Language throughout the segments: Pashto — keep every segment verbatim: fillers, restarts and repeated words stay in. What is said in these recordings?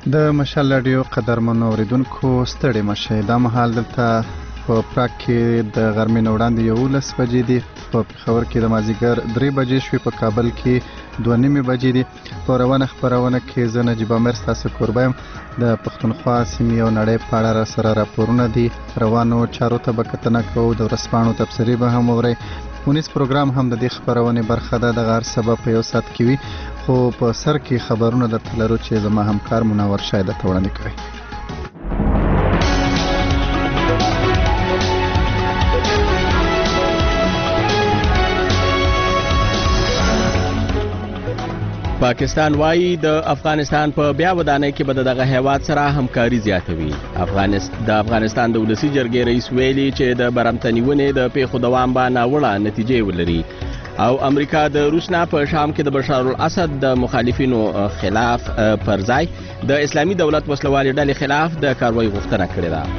د مشال رادیو قدرمنو اوریدونکو ستړي مشه. دا مهال دلته په پراګ کې د غرمې نه وړاندې یولس بجې دي، په پېښور کې د مازدیګر درې بجې شوې، په کابل کې دوه نیمې بجې دي. په روانه خپرونه کې زه نجیب امیر ستاسو کوربه یم. د پښتونخوا سیمې او نړۍ په اړه راسره راپورونه دي. روانو چارو ته به کتنه کوو، د ورځپاڼو تبصرې به هم اورئ. ونیز پروګرام هم د دې خپرونې برخه ده. دغه هر څه به په یو ساعت کې وي، خو په سر کې خبرونه درته لرو چې زما همکار منور شاید درته وړاندې کوي. پاکستان وایي د افغانستان په بیا ودانۍ کې به دغه هیواد سره همکاري زیاتوي. افغانستان د افغانستان د ولسي جرګې رئیس ویلي چې د برمتنیونې د پیښو دوام به ناوړه نتیجې ولري. او امریکا د روس نه په شام کې د بشار الاسد د مخالفینو خلاف پر ځای د اسلامي دولت وسلوالې ډلې خلاف د کاروایی غوښتنه کړې ده.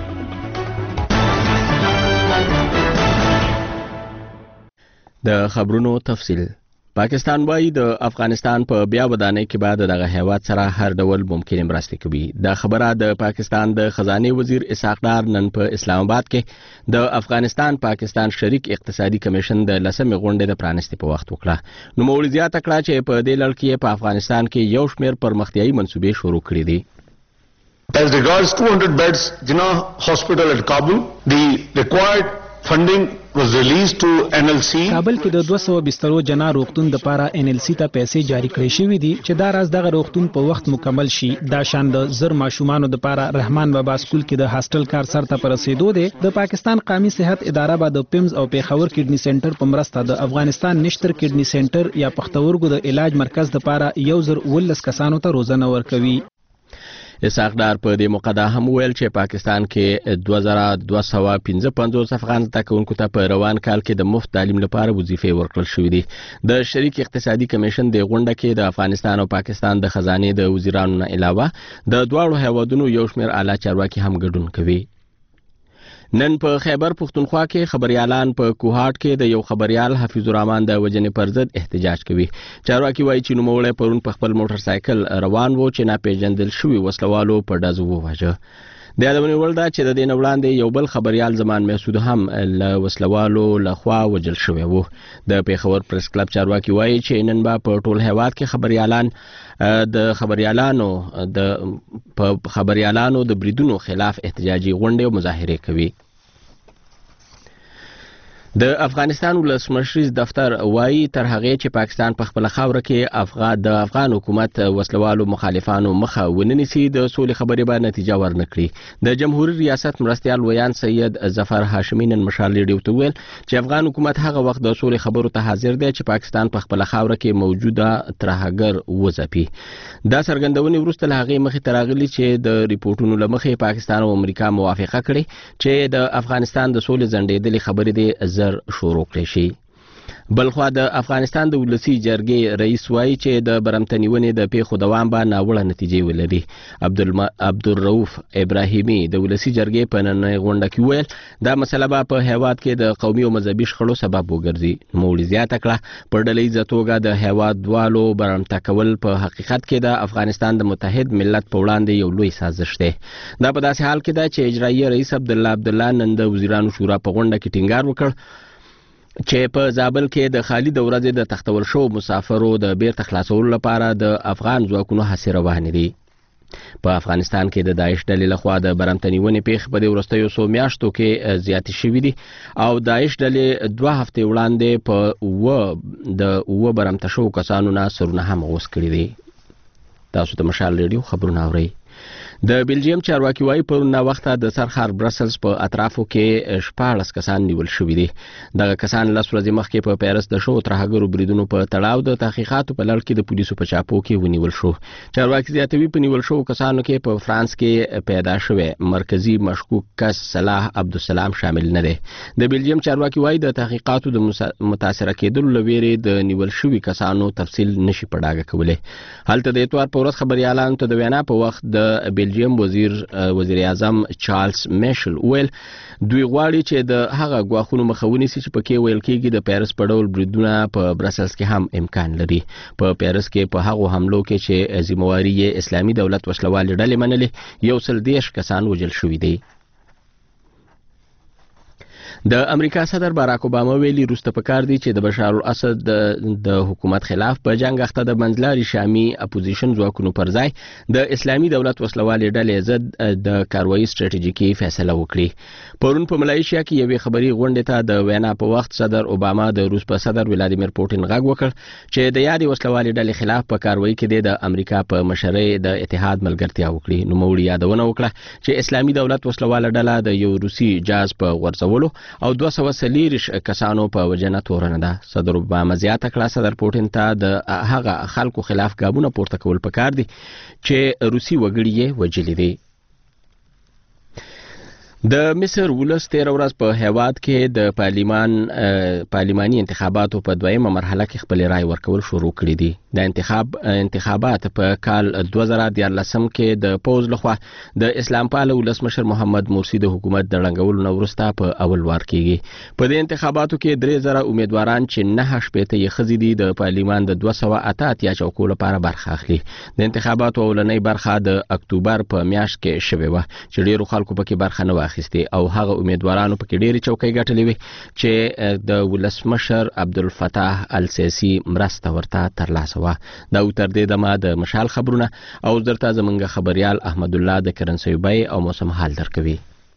د خبرونو تفصیل. پاکستان وایي د افغانستان په بیا ودانۍ کې بعد دغه هیواد سره هر ډول ممکنه مرسته کوي. دا خبره د پاکستان د خزانه وزیر اسحاق ډار نن په اسلام آباد کې د افغانستان پاکستان شریک اقتصادي کمیشن د لسمې غونډې د پرانستې په وخت وکړه. نو مولوی زیاته کړه چې په دې لړ کې په افغانستان کې یو شمېر پرمختیایي منصوبې شروع کړې دي. As regards two hundred beds Jinnah Hospital at Kabul, the required funding was released to N L C. کابل کې د دوه سوه بسترو جنا روغتون د پاره ان ال سی ته پیسې جاری کړې شوې دي چې دا راز دغه روغتون په وخت مکمل شي. دا شان د زر ماشومانو د پاره رحمان بابا سکول کې د هاستل کار سر ته پرسیدو دي. د پاکستان قومي صحت اداره به د پیمز او پیښور کډنی سنټر په مرسته د افغانستان نشتر کډنی سنټر یا پښتورګو د علاج مرکز د پاره یو زر ولس کسانو ته روزنه ورکوي. اسحاق ډار په دې موقع دا هم ویل چې پاکستان کې دوه زره دوه سوه پنځه پنځوس افغان تکونکو ته په روان کال کې د مفت تعلیم لپاره وظیفې ورکړل شوې دي. د شریک اقتصادي کمیشن د غونډه کې د افغانستان او پاکستان د خزانه د وزیرانو نه علاوه د دواړو هیوادونو یو شمېر اعلی چارواکي هم ګډون کوي. نن په خیبر پښتونخوا کې خبريالان په کوهاټ کې د یو خبريال حفیظ الرحمن د وجنې پر ضد احتجاج کوي. چارواکي وایي چې نوموړی پرون په خپل موټر سایکل روان و چې ناپېژندل شوي وسلوالو په ډزو وواژه. د یادونې وړ ده چې د دې نه وړاندې یو بل خبريال زمان محسود هم له وسلوالو لخوا وژل شوی و. د پیښور پریس کلب چارواکي وایي چې نن به په ټول هیواد کې خبريالان د خبريالانو د په خبريالانو د بریدونو خلاف احتجاجي غونډې او مظاهرې کوي. د افغانستان ولسمشریز دفتر وایي تر هغه چې پاکستان په خپل خاوره کې افغان د افغان حکومت وسلوالو مخالفانو مخه وننسي د سولې خبرې به نتیجه ورنکړي. د جمهوریت ریاست مرستیال ویان سید ظفر هاشمي نن مشال ریډیو ته ویل چې افغان حکومت هغه وخت د سولې خبرو ته حاضر دی چې پاکستان په خپل خاوره کې موجوده ترهګر وځپي. دا څرګندونې وروسته له هغې مخې ته راغلي چې د ریپورټونو له مخې پاکستان او امریکا موافقه کړې چې د افغانستان د سولې ځنډېدلې خبرې دې شروع کړی شي. بلخوا د افغانستان د ولسي جرګې رئیس وایي چې د برمتنیونې د پیښو دوام به ناوړه نتیجې ولري. عبدالم... عبدالرؤف ابراهیمي د ولسي جرګې په نننۍ غونډه کې ویل دا مسله به په هیواد کې د قومي او مذهبي شخړو سبب وګرځي. نوموړي زیاته کړه په ډلهییزه توګه د هیوادوالو برمته کول په حقیقت کې د افغانستان د متحد ملت په وړاندې یو لوی سازش دی. دا په داسې حال کې ده چې اجرایي رئیس عبدالله عبدالله نن د وزیرانو شورا په غونډه کې ټینګار وکړ چې په زابل کې د خالد ورځې د تختول شو مسافرو د بیرته خلاصولو لپاره د افغان ځواکونو هڅې روانې دي. په افغانستان کې د داعش ډلې لخوا د برمتنیونې پیښې په دې وروستیو څو میاشتو کې زیاتې شوي دي او داعش ډلې دوه هفتې وړاندې په اووه د اووه برمته شوو کسانو نه سرونه هم غوڅ کړي دي. تاسو ته مشال ریډیو خبرونه اورئ. د بلجیم چارواکي وایي پرون ناوخته د سرخار برسلز په اطرافو کې شپاړس کسان نیول شوي دي. دغه کسان لس ورځې مخکې په پیرس د شوو ترهګرو بریدونو په تړاو د تحقیقاتو په لړ کې د پولیسو په چاپو کې ونیول شو. چارواکي زیاتوي په نیول شوو کسانو کې په فرانس کې پیدا شوی مرکزي مشکوک کس صلاح عبدالسلام شامل نه دی. د بلجیم چارواکي وایي د تحقیقاتو د متاثره کېدلو له ویرې د نیول شوي کسانو تفصیل نشي په ډاګه کولی. هلته د اتوار په ورځ خبریالانو ته د وینا په وخت د بلجیم وزیر وزیر اعظم چارلز میشل ویل دوی غواړي چې د هغه غواخونو مخاوني سي چې پکې ویل کېږي د پیرس په ډول بریدونه په برسلز کې هم امکان لري. په پیرس کې په هغو حملو کې چې ذمہواري یې اسلامي دولت وسلوال ډلې منلې یو سل دیش کسان وژل شوي دي. د امریکا صدر باراک اوباما ویلي روسته پکار دی چې د بشار الاسد د حکومت خلاف په جنگ اخته د منځلاري شامي اپوزیشن ځواکونو پر ځای د اسلامي دولت وسلوال ډلې ضد د کاروایی ستراتیژیکي فیصله وکړي. پرون په ملایشیا کې یوې خبري غونډې ته د وینا په وخت صدر اوباما د روس په صدر ولادیمیر پوتین غږ وکړ چې د یادې وسلوال ډلې خلاف په کاروایی کې د امریکا په مشرۍ د اتحاد ملګرتیا وکړي. نو موږ یادونه وکړه چې اسلامي دولت وسلوال ډله د یو روسي جاز په غورځولو او دوه سوه څلوېښت کسانو په وجنه تورنه ده. صدر اوباما زیاته کړه صدر پوتین ته د هغه خلکو خلاف ګامونه پورته کول پکار دي چې روسي وګړي یې وژلي دي. د مصر ولس تیر ورځ په هیواد کې د پارلیمان پارلماني انتخاباتو په دویمه مرحله کې خپل رائے ورکول شروع کړي دي. د انتخاب انتخابات په کال دوه زره دیارلسم کې د پوز لخوا د اسلام پاله ولسمشر محمد مرسی د حکومت د ړنګولو نه وروسته په اول وار کېږي. په دې انتخاباتو کې درې زره امیدواران چې نه شپېته یې ښځې دي د پارلیمان د دوه سوه اته اتیا چوکو لپاره برخه اخلي. د انتخاباتو اولنۍ برخه د اکتوبر په میاشت کې شوې وه چې ډېرو خلکو پکې برخه نه واخیستې او هغه امیدوارانو پکې ډېرې چوکۍ ګټلې وې چې د ولسمشر عبدالفتاح السیسي مرسته ورته ترلاسه وه. دا تر دې دمه د مشال خبرونه او درته زمونږ خبريال احمد الله د کرنسي بای او موسم حال درکوي.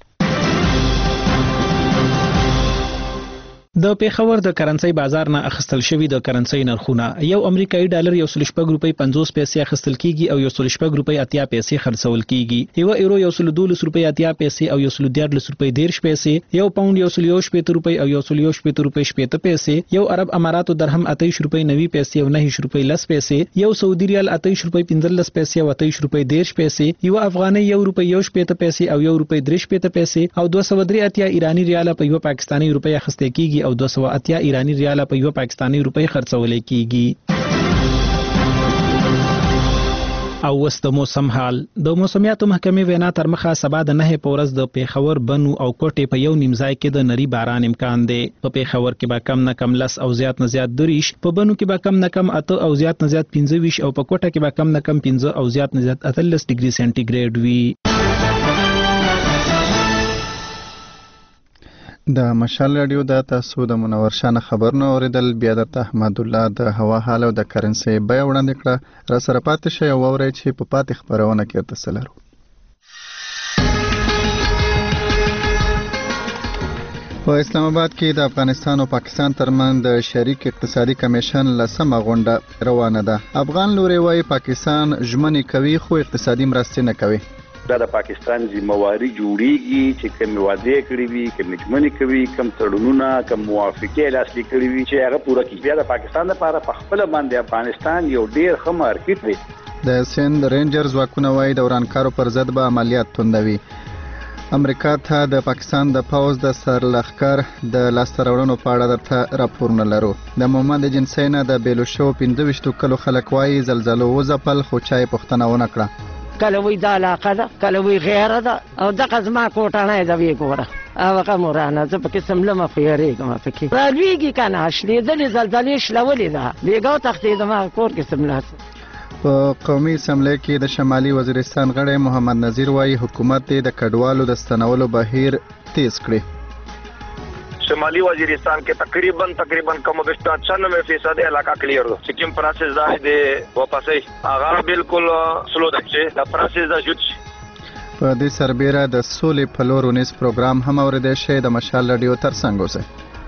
د پیښور د کرنسي بازار نه اخیستل شوی د کرنسي نرخونه یو امریکایي ډالر یو سل شپږ روپۍ پنځوس پیسې اخیستل کیږي او یو سل شپږ روپۍ اتیا پیسې خرڅول کیږي. یو ایرو یو سل دولس روپۍ اتیا پیسې او یو سل دیارلس روپۍ دیرش پیسې. یو پاوند یو سل یو شپېته روپۍ او یو سل یو شپېته روپۍ شپېته پیسې. یو عرب اماراتو درهم اتیش روپۍ نوي پیسې او نهش روپۍ لس پیسې. یو سعودي ریال اتیش روپۍ پنځلس پیسې او اتیش روپۍ دیرش پیسې. یو افغاني یو روپۍ یو شپېته پیسې او یو روپۍ درې شپېته پیسې او دوه سوه درې اتیا ایرانی ریال په یو پاکستاني روپۍ اخیستل کیږي او دوه سوه اتیا ایرانی ریال په یو پاکستاني روپۍ خرڅول کیږي. او وس د موسم حال. د موسمیاتو محکمې وینا تر مخه سبا د نه په ورځ د پیښور بنو او کوټې په یو نیم ځای کې د نری باران امکان دی. په پیښور کې به کم نه کم لس او زیات نه زیات دریش، په بنو کې به کم نه کم اته او زیات نه زیات پنځه ویشت او په کوټه کې به کم نه کم پنځه او زیات نه زیات اتلس ډیګري سنټیګریډ وي. د مشال رادیو د تاسو د منور شانه خبرونه اوریدل. بیا د احمد الله د هوا حال او د کرنسي بیا وړاندې کړه. را سره پاتې شئ او واورئ چې په پاتې خبرونه کې ورته لرو. په اسلام آباد کې د افغانستان او پاکستان ترمنځ د شریک اقتصادي کمیشن لسمه غونډه روانه ده. افغان لوري وايي پاکستان ژمنې کوي خو اقتصادي مرستې نه کوي. دا د پاکستان ذمہواری جوړیږي چې کوم وعده کړی وي، کوم ژمنې کوي، کوم تړونونه، کوم موافقې لاسلیک کړی وي چې هغه پوره کړي. بیا د پاکستان لپاره په خپل باندې افغانستان یو ډیر ښه مارکیټ دی. د سند رینجرز واکونه وايي د ورانکارو پر ضد به عملیات توندوي. امریکا ته د پاکستان د پوز د سرلښکر د لاسته راوړنو په اړه درته راپورونه لرو. د محمد جنسي نه د بیلوشو پنځه ویشت کلو خلک وايي زلزلو وځپل خو چا یې پوښتنه ونه کړه. کله وی دا علاقه ده، کله وی غیره ده او دغه زما کوټانه ده وی ګوره هغه مرانه زه پکې سملمه خو یېرېږم پکې رالویږي که نه شلېدلې زلزلې شلولې ده بېګا تښتېدم هغه کور کې سملاسه. په قومي اسمبلی کې د شمالي وزیرستان غړی محمد نذیر وايي حکومت د کډوالو د ستنولو بهیر تیز کړي. شمالی وزیرستان کې تقریبا تقریبا کم بیش پچانوے فیصد علاقہ کلیئر دو. سکم پروسس دا دی واپسې هغه بالکل سلو ده چې دا پروسس دا جوړ شي. په دې سربېره د سولې په لور ونیس پروګرام هم اورېدای شئ. د مشال رادیو ترڅنګ اوسئ.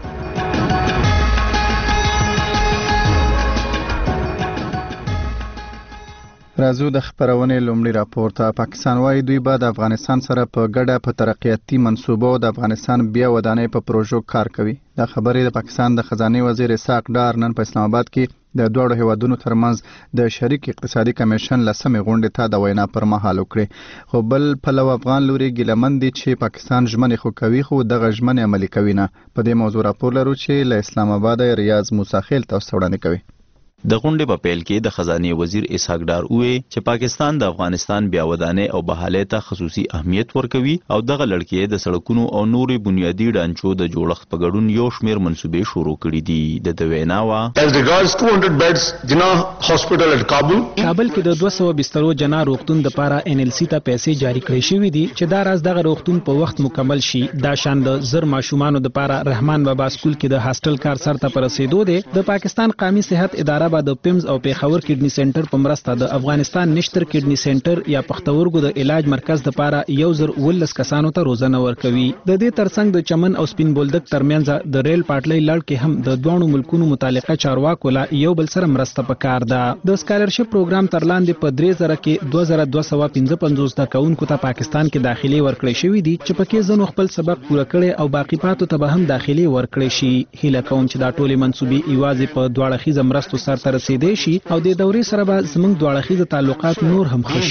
راځو د خبرونې لومړی راپور ته. پاکستان وايي دوی به د افغانستان سره په ګډه په ترقیاتي منصوبو د افغانستان بیا ودانۍ په پروژو کار کوي. دا خبرې د پاکستان د خزانه وزیر اسحاق ډار نن په اسلام آباد کې د دوړو هیوادونو ترمنځ د شریک اقتصادي کمیشن لسمې غونډې ته د وینا پر مهال وکړي. خو بل پلو افغان لوري ګیلمن دي چې پاکستان ژمنې خو کوي خو دغه ژمنې عملي کوي نه. په دې موضوع راپور لرو چې له اسلام آباد ریاض موسی خیل تاسو وړاندې کوي. د غونډې په پیل کې د خزانه وزیر اسحاق ډار وې چې پاکستان د افغانستان بیا ودانې او بحالۍ ته خصوصي اهمیت ورکوي او دغه لړکې د سړکونو او نوري بنیادی ډانچو د جوړښت په ګډون یو شمېر منصوبې شروع کړي دي. د دوی ویناوه As regards two hundred beds Jinnah Hospital at Kabul کابل کې د دوه سوه بسترو جنا روغتون د پاره ان ال سی ته پیسې جاری کړې شوې دي چې دا راز دغه روغتون په وخت مکمل شي. دا شان د زر ماشومانو د پاره رحمان بابا سکول کې د هاستل کار سر ته رسیدو دي. د پاکستان قومي صحت اداره به د پیمز او پیښور کډنی سنټر په مرسته د افغانستان نشتر کډنی سنټر یا پښتورګو د علاج مرکز د پاره یو زر ولس کسانو ته روزنه ورکوي. د دې ترڅنګ د چمن او سپین بولدک ترمنځ د ریل پټلۍ لړ کې هم د دوه ملکونو متعلقه چارواکو لا یو بل سره مرسته پکار ده. د سکالرشپ پروګرام تر لاندې په درې زره کې دوه زره دوه سوه پنځه پنځوس زده کوونکو ته پاکستان کې داخلي ورکړې شوې دي چې پکې ځنو خپل سبق پوره کړي او باقی پاتو ته به هم داخلي ورکړي شي. هیله کوم چې دا ټولې منسوبې ایوازې په دواړه خیزه مرستو سرته رسیدې شي او د دورې سره به زموږ دواړه خیزه تعلقات نور هم ښه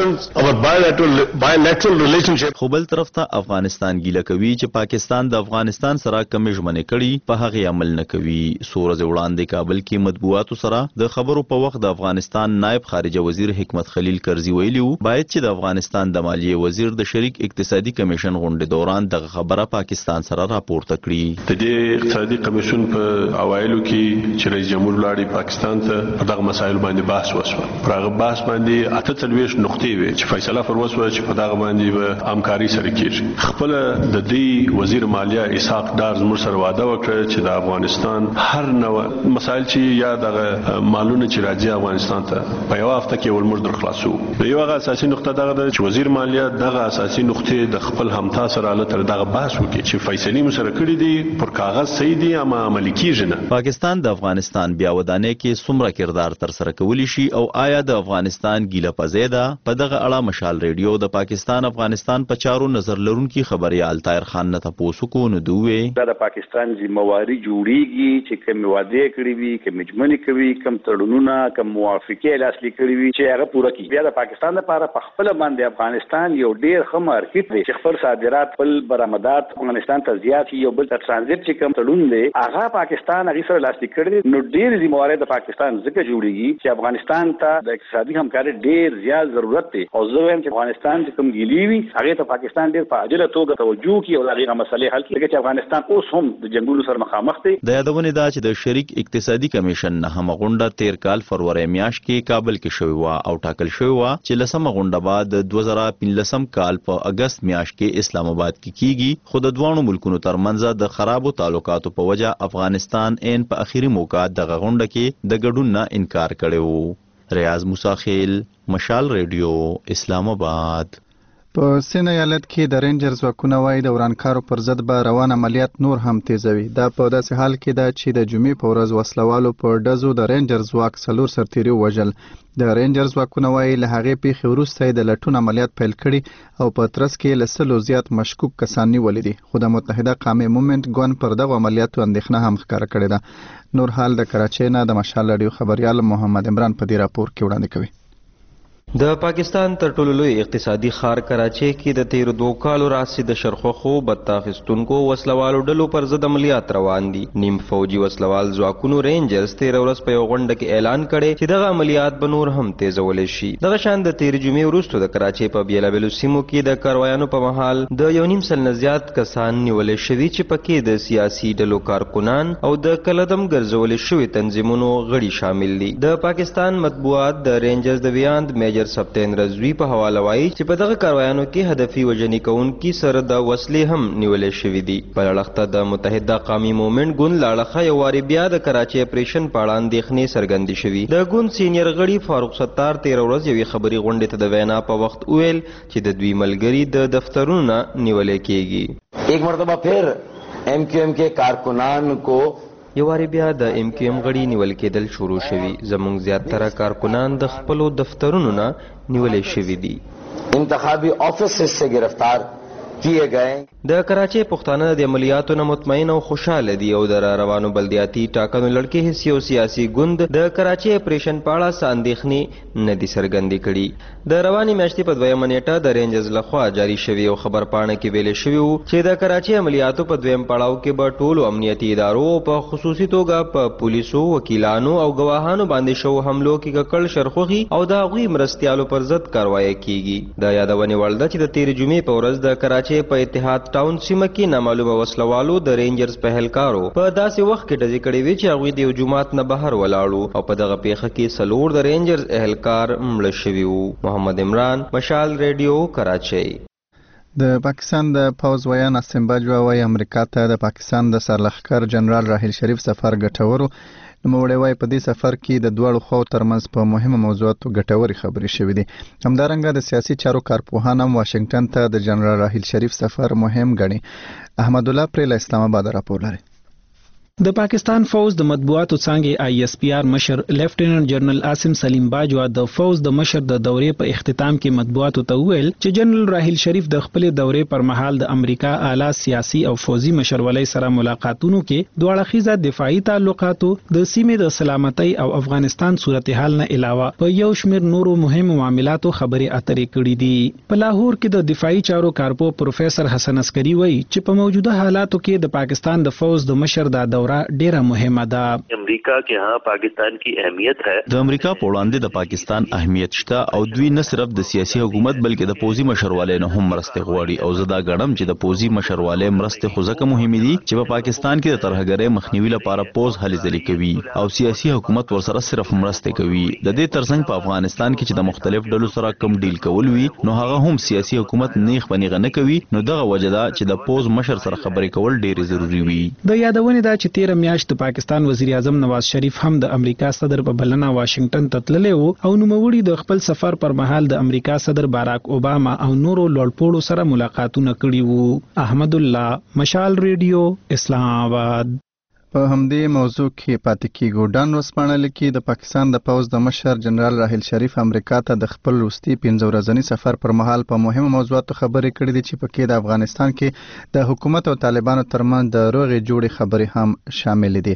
شي. خو بل طرف ته افغانستان ګیله کوي چې پاکستان د افغانستان سره کمې ژمنې کړي په هغه عمل نه کوي. سورز وړاندې کابل کې مطبوعاتو سره د خبرو په وخت د افغانستان نائب خارجه وزیر حکمت خلیل کرزي ویلي وو باید چې د افغانستان د مالیې وزیر د شریک اقتصادي کمیشن غونډې دوران دغه خبره پاکستان سره راپورته کړي. د دې اقتصادي کمیشن په اوایلو کې چې رئیس جمهور لاړی پاکستان ته په دغه مسایل باندې بحث وشو. پر هغه بحث باندې اته څلوېښت نقطې وې چې فیصله پر وشوه چې په دغه باندې به همکاري سره کېږي. خپل د دې وزیر مالیه اسحاق ډار زموږ سره وعده وکړه چې د افغانستان هر نوع مسایل چې یا دغه مالونه چې راځي افغانستان ته په یو هفته کې ولمر در خلاصو. یو هغه اساسي نقطه دغه ده چې وزیر مالیه دغه اساسي نقطې د خپل همتا سره له تر دغه بحث وکړي چې فیصلې مو سره کړې دي پر کاغذ صحیح دي اما عملي کېږي نه. پاکستان د افغانستان بیا ودانۍ کې څومره کردار تر سره کولی شي او آیا د افغانستان ګیله پزې ده؟ په دغه اړه مشال ریډیو د پاکستان افغانستان په چارو نظر لرونکي خبريال طاهر خان نه تاسو کو نه دوی دا د پاکستان ذمہواری جوړیږي چې کوم وعده کړی وي کوم ژمنې کوي کوم تړونونه کوم موافقه لاسلیک کړی وي چې هغه پوره کړي. بیا د پاکستان لپاره په خپل باندې افغانستان یو ډیر ښه مارکیټ دی چې خپل صادرات خپل برآمدات افغانستان ته زیات یو بل تر ترانزیت چې کوم تړون دی هغه پاکستان هغه سره لاسلیک کړی. نو ډیر ذمہواری د پاکستان ځکه جوړیږي چې افغانستان ته د اقتصادي همکاري ډیر زیات ضرورت دی او زه وایم چې افغانستان چې کوم ګیلی وي هغه ته پاکستان ډیر په عاجله توګه توجه کوي او هغه مسلې حل کړي چې افغانستان اوس هم د جنگونو سره مخامخ دی. د یادونه دا چې د شریک اقتصادي کمیشن نه هم غونډه تیر کال فروری میاشت کې کابل کې شوې و او ټاکل شوې و چې لسمه غونډه بعد د دوه زره پنځلسم کال په اگست میاشت کې اسلام آباد کې کیږي. خو د دوه ملکونو ترمنځ د خرابو تعلقاتو په وجه افغانستان ان په اخیری موقع دغه غونډه کې د ګډون نه انکار کړی و. ریاض موسی خیل، مشال ریډیو، اسلام آباد. په سین ایالت کې د رینجرز ځواکونه وایي د ورانکارو پر ضد به روان عملیات نور هم تیزوي. دا په داسې حال کې ده چې د جمعې په ورځ وسلوالو په ډزو د رینجرز ځواک څلور سرتیري وژل. د رینجرز ځواکونه وایي له هغې پیښې وروسته یې د لټون عملیات پیل کړي او په ترڅ کې له سلو زیات مشکوک کسان نیولي دي. خو د متحده قومي مومنټ ګوند پر دغو عملیاتو اندېښنه هم ښکاره کړې ده. نور حال د کراچۍ نه د مشال راډیو خبریال محمد عمران په دې راپور کې وړاندې کوي. د پاکستان تر ټولو لوی اقتصادي ښار کراچۍ کې د تیرو دوه کالو راهیسې د شرخوښو بد اخیستونکو وسلوالو ډلو پر ضد عملیات روان دي. نیم فوجي وسلوال ځواکونو رینجرز تیره ورځ په یوه غونډه کې اعلان کړی چې دغه عملیات به نور هم تیزولی شي. دغه شان د تیرې جمعې وروسته د کراچۍ په بېلابېلو سیمو کې د کاروایانو په مهال د یو نیم سل نه زیات کسان نیولی شوي چې پکې د سیاسي ډلو کارکنان او د کلدم ګرځولې شوي تنظیمونو غړي شامل دي. د پاکستان مطبوعات د رینجرز د ویاند میجر سبتین رضوی په حواله وایي چې په دغه کاروایانو کې هدفي وژنې کوونکي سره د وسلې هم نیولې شوي دي. په اړخته د متحده قومي مومنټ ګوند له اړخه یو وارې بیا د کراچۍ اپریشن په اړه اندېښنې څرګندې شوي. د ګوند سینیر غړي فاروق ستار تېره ورځ یوې خبري غونډې ته د وینا په وخت وویل چې د دوی ملګري د دفترونو نه نیولې کېږي. ایک مرتبہ پھر ایم کیو ایم کے کارکنان کو یو وارې بیا د ایم کیو ایم غړي نیول کېدل شروع شوي. زموږ زیاتره کارکنان د خپلو دفترونو نه نیولې شوي دي. انتخابي آفیسز سے گرفتار किए गए। د کراچۍ پښتانه د عملیاتو نه مطمئن او خوشاله دي او د روانو بلدیاتي ټاکنو لړکې حصي او سیاسي ګوند د کراچۍ اپریشن په اړه څه اندېښنې نه دي څرګندې کړي. د روانې میاشتې په دویمه نیټه د رینجرز لخوا جاري شوي او خبرپاڼه کې ویلې شوي وو چې د کراچۍ عملیاتو په دویم پړاو کې به ټولو امنیتي ادارو په خصوصي توګه په پولیسو، وکیلانو او ګواهانو باندې شوو حملو کې ککړ شرخوخي او د هغوی مرستیالو پر ضد کاروایی کیږي. د یادونې وړ ده چې د تېرې جمعې په ورځ د کراچۍ په اتحاد ټاون سیمه کې نامعلومه وسلوالو د رینجرز پهلکارو په داسې وخت کې ډزې کړې وې چې هغوی د یو جومات نه بهر ولاړو او په دغه پیښه کې څلور د رینجرز اهلکار مړه شوي وو. محمد عمران، مشال ریډیو، کراچۍ. د پاکستان د پوز ویان اسمباج وايي امریکا ته د پاکستان د سرلښکر جنرال راحیل شریف سفر ګټورو. نوموړی وايي په دې سفر کې د دواړو خواو ترمنځ په مهمو موضوعاتو ګټورې خبرې شوې دي. همدارنګه د سیاسي چارو کارپوهان هم واشنگټن ته د جنرال راحیل شریف سفر مهم ګڼي. احمد الله پرې له اسلام آباد راپور لري. د پاکستان فوز د مطبوعاتو څانګې آی ایس پی آر مشر لیفټیننټ جنرال عاصم سلیم باجوا د فوز د مشر د دورې په اختتام کې مطبوعاتو ته وویل چې جنرال راحیل شریف د خپل دورې پر مهال د امریکا اعلی سیاسي او فوزي مشرولۍ سره ملاقاتونو کې دوه اړخیزه دفاعي تعلقاتو، د سیمې د سلامتۍ او افغانستان صورتحال نه علاوه په یو شمېر نورو مهمو معاملاتو خبرې اترې کړې دي. په لاهور کې د دفاعي چارو کارپو پروفیسور حسن عسکری وایي چې په موجوده حالاتو کې د پاکستان د فوز د مشر د دورہ ډیره مهمه ده. امریکا کې ها پاکستان کی اهمیت ہے. د امریکا په وړاندې د پاکستان اهمیت شته او دوی نه صرف د سیاسي حکومت بلکې د پوزي مشرواله نه هم مرسته غواړي او زه دا ګڼم چې د پوزي مشرواله مرسته خو ځکه مهمه دي چې په پاکستان کې د ترهګرۍ مخنیوي لپاره پوز هلې ځلې کوي او سیاسي حکومت ورسره صرف مرسته کوي. د دې ترڅنګ په افغانستان کې چې د مختلف ډلو سره کم ډیل کول وي نو هغه هم سیاسي حکومت نیغ بنیغه نه کوي. نو دغه وجه ده چې د پوز مشر سره خبرې کول ډیر ضروری وي. د یادونې دا چې تیر میاشت د پاکستان وزیر اعظم نواز شریف هم د امریکا صدر په بلنه واشنگټن ته تللی وو او نوموړي د خپل سفر پر مهال د امریکا صدر باراک اوباما او نورو لوړپوړو سره ملاقاتونه کړي وو. احمد الله، مشال ریډیو، اسلام آباد. په همدې موضوع کې پاتې کیږو. ډان وسپانل کې د پاکستان د پوز د مشر جنرال راحیل شریف امریکا ته د خپل وروستي پنځه ورځني سفر پر مهال په مهمو موضوعاتو خبرې کړې دي چې پکې د افغانستان کې د حکومت او طالبانو ترمنځ د روغې جوړې خبرې هم شامل دي.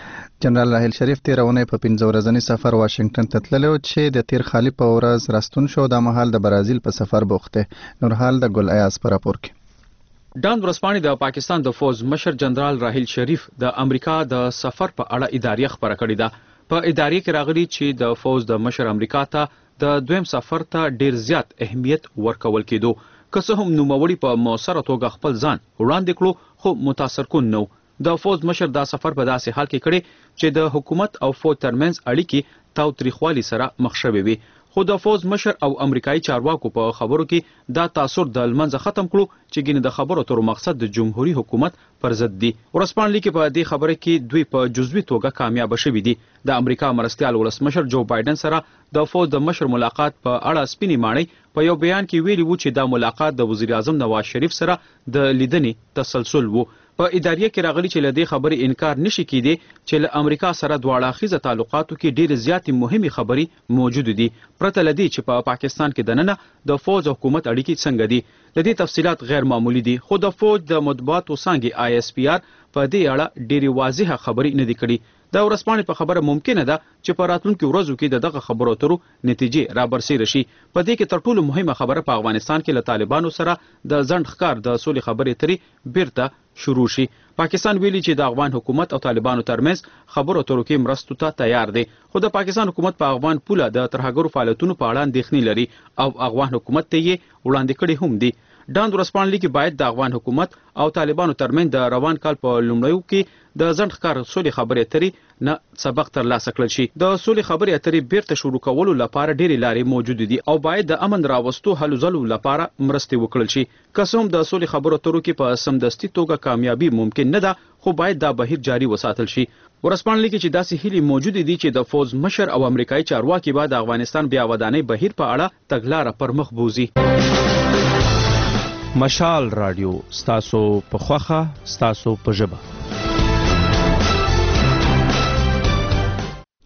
جنرال راحیل شریف تیر اونۍ په پنځه ورځني سفر واشنگټن ته تللی و چې د تیر خالي په ورځ راستون شو. د مهال د برازیل په سفر بوخت دی. نورحال د ګل ایاز په راپور کې. ډان ورسپانې د پاکستان د فوز مشر جنرال راحیل شریف د امریکا د سفر په اړه اداریه خبره کړې ده. په اداریه کې راغلي چې د فوز د مشر امریکا ته د دویم سفر ته ډیر زیات اهمیت ورکول کېدو. که څه هم نوموړي په مؤثره توګه خپل ځان وړاندې کړو خو متاثر کن نه. د فوز مشر دا سفر په داسې حال کې کړی چې د حکومت او فوج ترمنځ اړیکې تاوتریخوالي سره مخ شوې وي. خو د فوز مشر او امریکایي چارواکو په خبرو کې دا تاثر د لمنځه ختم کړو چې ګینه د خبرو تر مقصد د جمهوریت حکومت پر ضد دي. ورسپانلی کې په دې خبره کې دوی په جزوي توګه کامیاب شوي دي. د امریکا مرستیال ولسمشر جو بایدن سره د فوز د مشر ملاقات په اړه سپینې ماڼۍ په یو بیان کې ویلي وو چې دا ملاقات د وزیر اعظم نواز شریف سره د لیدنې تسلسل وو. په اداریه کې راغلي چې له دې خبرې انکار نشي کېدی چې له امریکا سره دواړه اړخیزه تعلقاتو کې ډېرې زیاتې مهمې خبرې موجود دي پرته له دې چې په پاکستان کې دننه د فوج او حکومت اړیکې څنګه دي. د دې تفصیلات غیر معمولی دي خو د فوج د مطبوعاتو څانګې آی ایس پی آر په دې اړه ډېرې واضحه خبرې نه دي کړي. د ورسپانې په خبره ممکنه ده چې په راتلونکو ورځو کې د دغه خبرو اترو نتیجې رابرسېره شي. په دې کې تر ټولو مهمه خبره په افغانستان کې له طالبانو سره د ځنډ ښکار د سولې خبرې اترې بیرته شروع شي. پاکستان ویلي چې د افغان حکومت او طالبانو ترمنځ خبرو اترو کې مرستو ته تیار دی. خو د پاکستان حکومت په افغان پوله د ترهګرو فعالیتونو په اړه اندېښنې لري او افغان حکومت ته یې وړاندې کړي هم دي. ډان ورسپانلی کې باید د افغان حکومت او طالبانو ترمنځ د روان کال په لومړیو کې د ځنډ ښکار سولې خبرې اترې نه سبق ترلاسه کړل شي. د سولې خبرې اترې بیرته شروع کولو لپاره ډېرې لارې موجود دي او باید د امن راوستو هلو ځلو لپاره مرستې وکړل شي. که څه هم د سولې خبرو اترو کې په سمدستي توګه کامیابي ممکن نه ده خو باید دا بهیر جاري وساتل شي. ورسپانلی کې چې داسې هیلې موجود دي چې د فوز مشر او امریکایي چارواکي به د افغانستان بیا ودانۍ بهیر په اړه تګلاره پر مخ بوزي. مشال رادیو ستاسو په خوخه ستاسو په ژبه.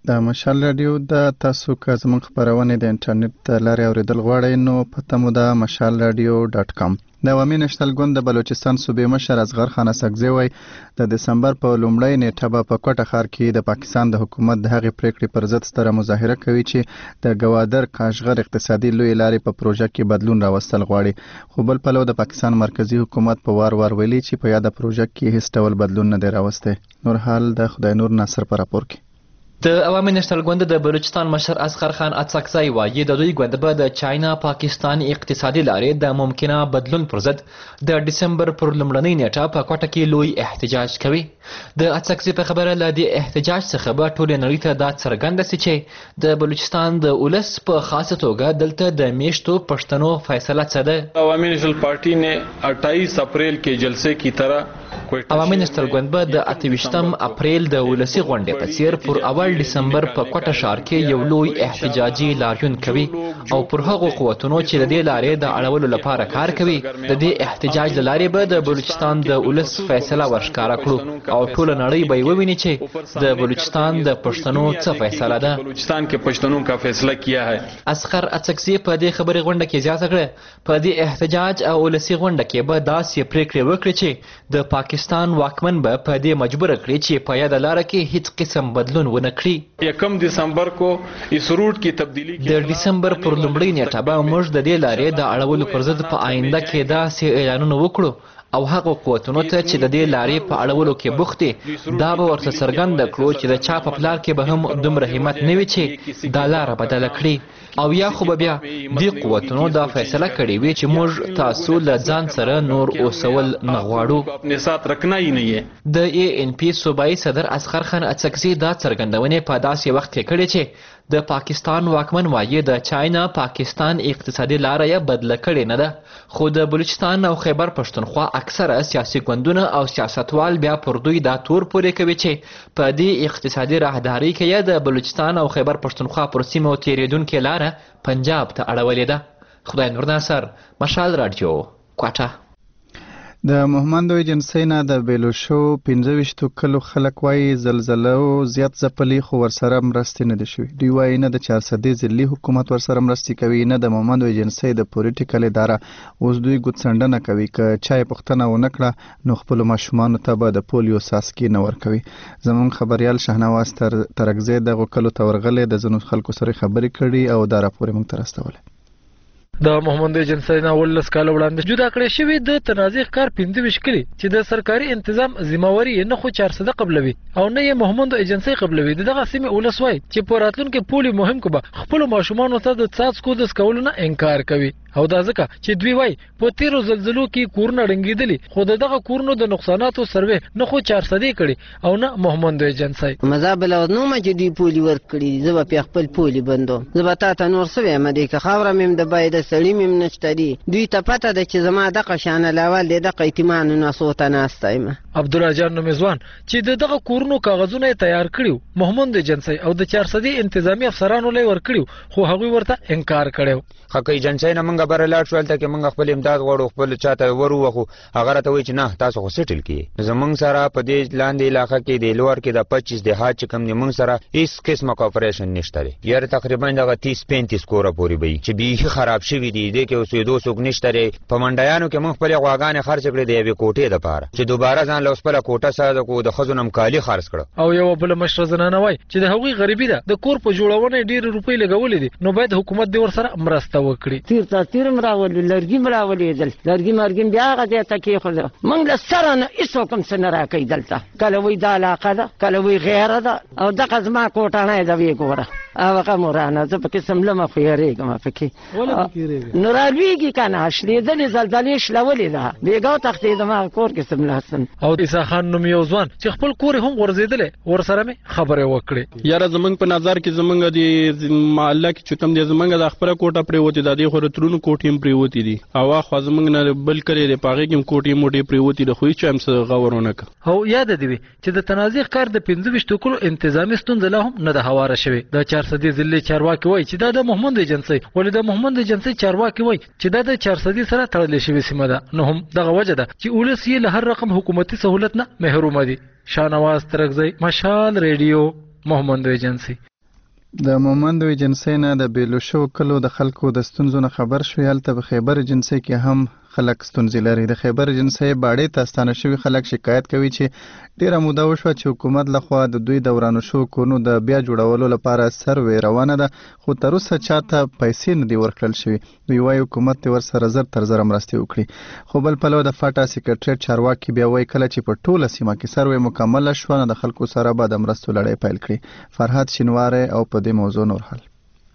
د مشال رادیو د تاسو که زموږ خبرونه د انټرنیټ د لارې اوریدل غواړئ نو پته مو د مشال رادیو ډاټ کام. د عوامي نشنل ګوند د بلوچستان صوبې مشر اصغر خان اسکزی وایي د دسمبر په لومړۍ نیټه به په کوټه ښار کې د پاکستان د حکومت د هغې پریکړې پر ضد ستره مظاهره کوي چې د ګوادر کاشغر اقتصادي لوی لارې په پروژه کې بدلون راوستل غواړي. خو بل پلو د پاکستان مرکزی حکومت په وار وار ویلي چې په یاده پروژه کې هیڅ ډول بدلون نه دی راوستی. نور حال د خدای نور ناصر په راپور کې. د عوامي نشنل ګوند د بلوچستان مشر اصغر خان اڅکزی وایي د دوی ګوند به د چاینا پاکستان اقتصادي لارې د ممکنه بدلون پر ضد د دسمبر پر لومړنۍ نیټه په کوټه کې لوی احتجاج کوي. د اڅکزی په خبره له دې احتجاج څخه به ټولې نړۍ ته دا څرګنده سي چې د بلوچستان د ولس په خاصه توګه دلته د میشتو پښتنو فیصله څه ده. عوامي نشنل پارټي نے اٹھائیس اپریل کې جلسے کی طرح عوامي نشنل ګوند به د اتویشتم اپریل د ولسی غونډې په څیر پر اول دسمبر په کوټه ښار کې یو لوی احتجاجي لاریون کوي او پر هغو قوتونو چې د دې لارې د اړولو لپاره کار کوي د دې احتجاج له لارې به د بلوچستان د ولس فیصله ورښکاره کړو او ټول نړۍ به وویني چې د بلوچستان د پښتنو څه فیصله ده. بلوچستان کې پښتنو کا فیصله کیا ہے. اصغر اڅکزی په دې خبرې غونډه کې زیاته کړه په دې احتجاج او ولسی غونډه کې به داسې پریکړې وکړي چې د پاکستان واکمن به په دې مجبور کړي چې په یاده لاره کې هیڅ قسم بدلون ونه کړي. یکم دسمبر کو اس روټ کی تبدیلی د دسمبر پر لومړۍ نیټه به موږ د دې لارې د اړولو پر ضد په آینده کې داسې اعلانونه وکړو او هغه قوتونو ته چې د دې لارې په اړولو کې بوخت دي دا به ورته څرګنده کړو چې د چا په پلار کې به هم دومره همت نه وي چې دا لاره بدله کړي او یا خو به بیا دې قوتونو دا فیصله کړې وي چې موږ تاسو له ځان سره نور اوسول نه غواړو. خپل سات رکھنا یې نه یې. د ای ان پی صوبایي صدر اصغر خان اڅکزی دا څرګندونې په داسې وخت کې کړې چې د پاکستان واکمن وایي د چاینا پاکستان اقتصادي لاره یې بدله کړې نه ده خو د بلوچستان او خیبر پښتونخوا اکثره سیاسي ګوندونه او سیاستوال بیا پر دوی دا تور پورې کوي چې په دې اقتصادي راهداري کې د بلوچستان او خیبر پښتونخوا پر سیمو تیریدونکې لاره پنجاب ته اړولې ده. خدای نور ناصر، مشال رادیو، کوټه. د محمد ایجنسی نه د بیلوشو پنځه ویشتو کلو خلک وایي زلزلو زیات ځپلي خو ورسره مرستې نه دي شوي. دوی وایي نه د چارسدې ضلعي حکومت ورسره مرستې کوي نه د محمد ایجنسی د پولیټیکل اداره. اوس دوی ګوتڅنډنه کوي که چا یې پوښتنه ونه کړه نو خپلو ماشومانو ته به د پولیو څاڅکي نه ورکوي. زموږ خبریال شهنواز ترکزی دغو کلو ته ورغلی د ځینو خلکو سره خبرې کړي او دا راپور یې موږ ته راستولی. د محمد ایجنسی نه ولس کال وړاندې جدا کړی شوی د تنازع کار پنځه ویشت کلي چې د سرکاري تنظیم ذمہواري نه خو چارسده قبلوي او نه یې محمد ایجنسی قبلوي. دغه سیمه ولس وای چې په راتلونکي پولی مهم کو به خپل ماشومان ته د څاڅکو د سکولو نه انکار کوي او دا ځکه چې دوی وای په تیرو زلزلو کې کورونه ړنګېدلي خو دغه کورونو د نقصاناتو سروې نه خو چارسده کړي او نه محمد ایجنسی. مزابل او نو ما چې دوی پولی ورکړي زه به خپل پولی بندو زه به تاسو نور سوي مده که خاوره مم د باید سړی مم نشته دي دوی ته پته ده چې زما د قشانه لاول د قیتمان نه سوته ناستایم. عبدالله جان نومزوان چې دغه کورونو کاغذونه تیار کړیو محمد ایجنسی او د چارسدي انتظامی افسرانو لې ور کړیو خو هغه ورته انکار کړو. خکې ایجنسی نه منګه بر لاړ شو ته کې منګه خپل امداد غواړو خپل چاته ورو وخو هغه راته وی چې نه تاسو خو سیټل کی زمونږ سره په دې لاندې علاقې کې د لوړ کې د پچیس دهات چې کم موږ سره هیڅ قسمه کوپریشن نشته لري. یاره تقریبا دغه تیس پینتیس کوره پوری وي چې به خراب شوی دي د کې اوسې دوه سوق نشته لري. په منډیانو کې موږ خپل غواګانې خرڅ کړې دی یوه کوټې د پاره چې دوباره ځان له خپل کوټه سره کو د خزونم کالی خرڅ کړ. او یو بل مشر زنانه وای چې د هغوی غریبي ده د کور په جوړونه ډیر روپۍ لګولې دي نو باید حکومت دې ور سره مرسته وکړي. تیر تا تیر مراول لرګي مراولې دل لرګي مرګم بیا غځه تکي خو موږ له سره نه ایسو کوم سن راکې دلته کله وی دا علاقه ده کله وی غیره ده او د قزما کوټه نه دا وی ګوره او هغه مورانه زه پکې سملمه خيرېږم پکې نورالویږي کنه اصلي د زلزلې شلولې ده بیګاو تختې د ما کور کې سملاسن. او عیسی خان نوم یو ځوان چې خپل کور هم ورزيدلې ور سره مې خبره وکړه. یاره زمنګ په نظر کې زمنګ دی محله کې چې کوم دی زمنګ د خبره کوټه پرې وتی د دې خورترونو کوټې پرې وتی دي او خو زمنګ نه بل کړي د پاغې کې کوټې موټې پرې وتی د خو چې هم څه غورونه ک. او یاد دی چې د تنازع کار د پنځه ویشت کلو انتظامی ستونزه له هم نه د هواره شوی. د چارسدي ضلع چارواکي وای چې دا د محمد ایجنسی ولې د محمد ایجنسی چارواکي وای چې دا د چارسدي سره تړلې شوی سیمه ده نو هم دغه وجه ده چې ولس یې له هر رقم حکومتي سہولت نه محروم دي. شاهنواز ترکزی، مشال ریډیو، محمد ایجنسی. د مومند ایجنسی نه د بیلوشو کلو د خلکو د ستونزو نه خبر شوی. هلته په خیبر ایجنسی کې هم خلک ستونزې لري. د خیبر ایجنسی باړې ته ستانه شوي خلک شکایت کوي چې ډیره موده وشوه چې حکومت لخوا د دوی د ورانو شوو کورونو د بیا جوړولو لپاره سروې روانه ده، خو تر اوسه چاته پیسې نه دي ورکړل شوي. دوی وایي حکومت دې ورسره زر تر زره مرستې وکړي. خو بل پلو د فاټا سکرټریټ چارواکي بیا وایي کله چې په ټوله سیمه کې سروې مکمله شوه نو د خلکو سره به د مرستو لړۍ پیل کړي. فرهاد شینواری او په دې موضوع نور حل.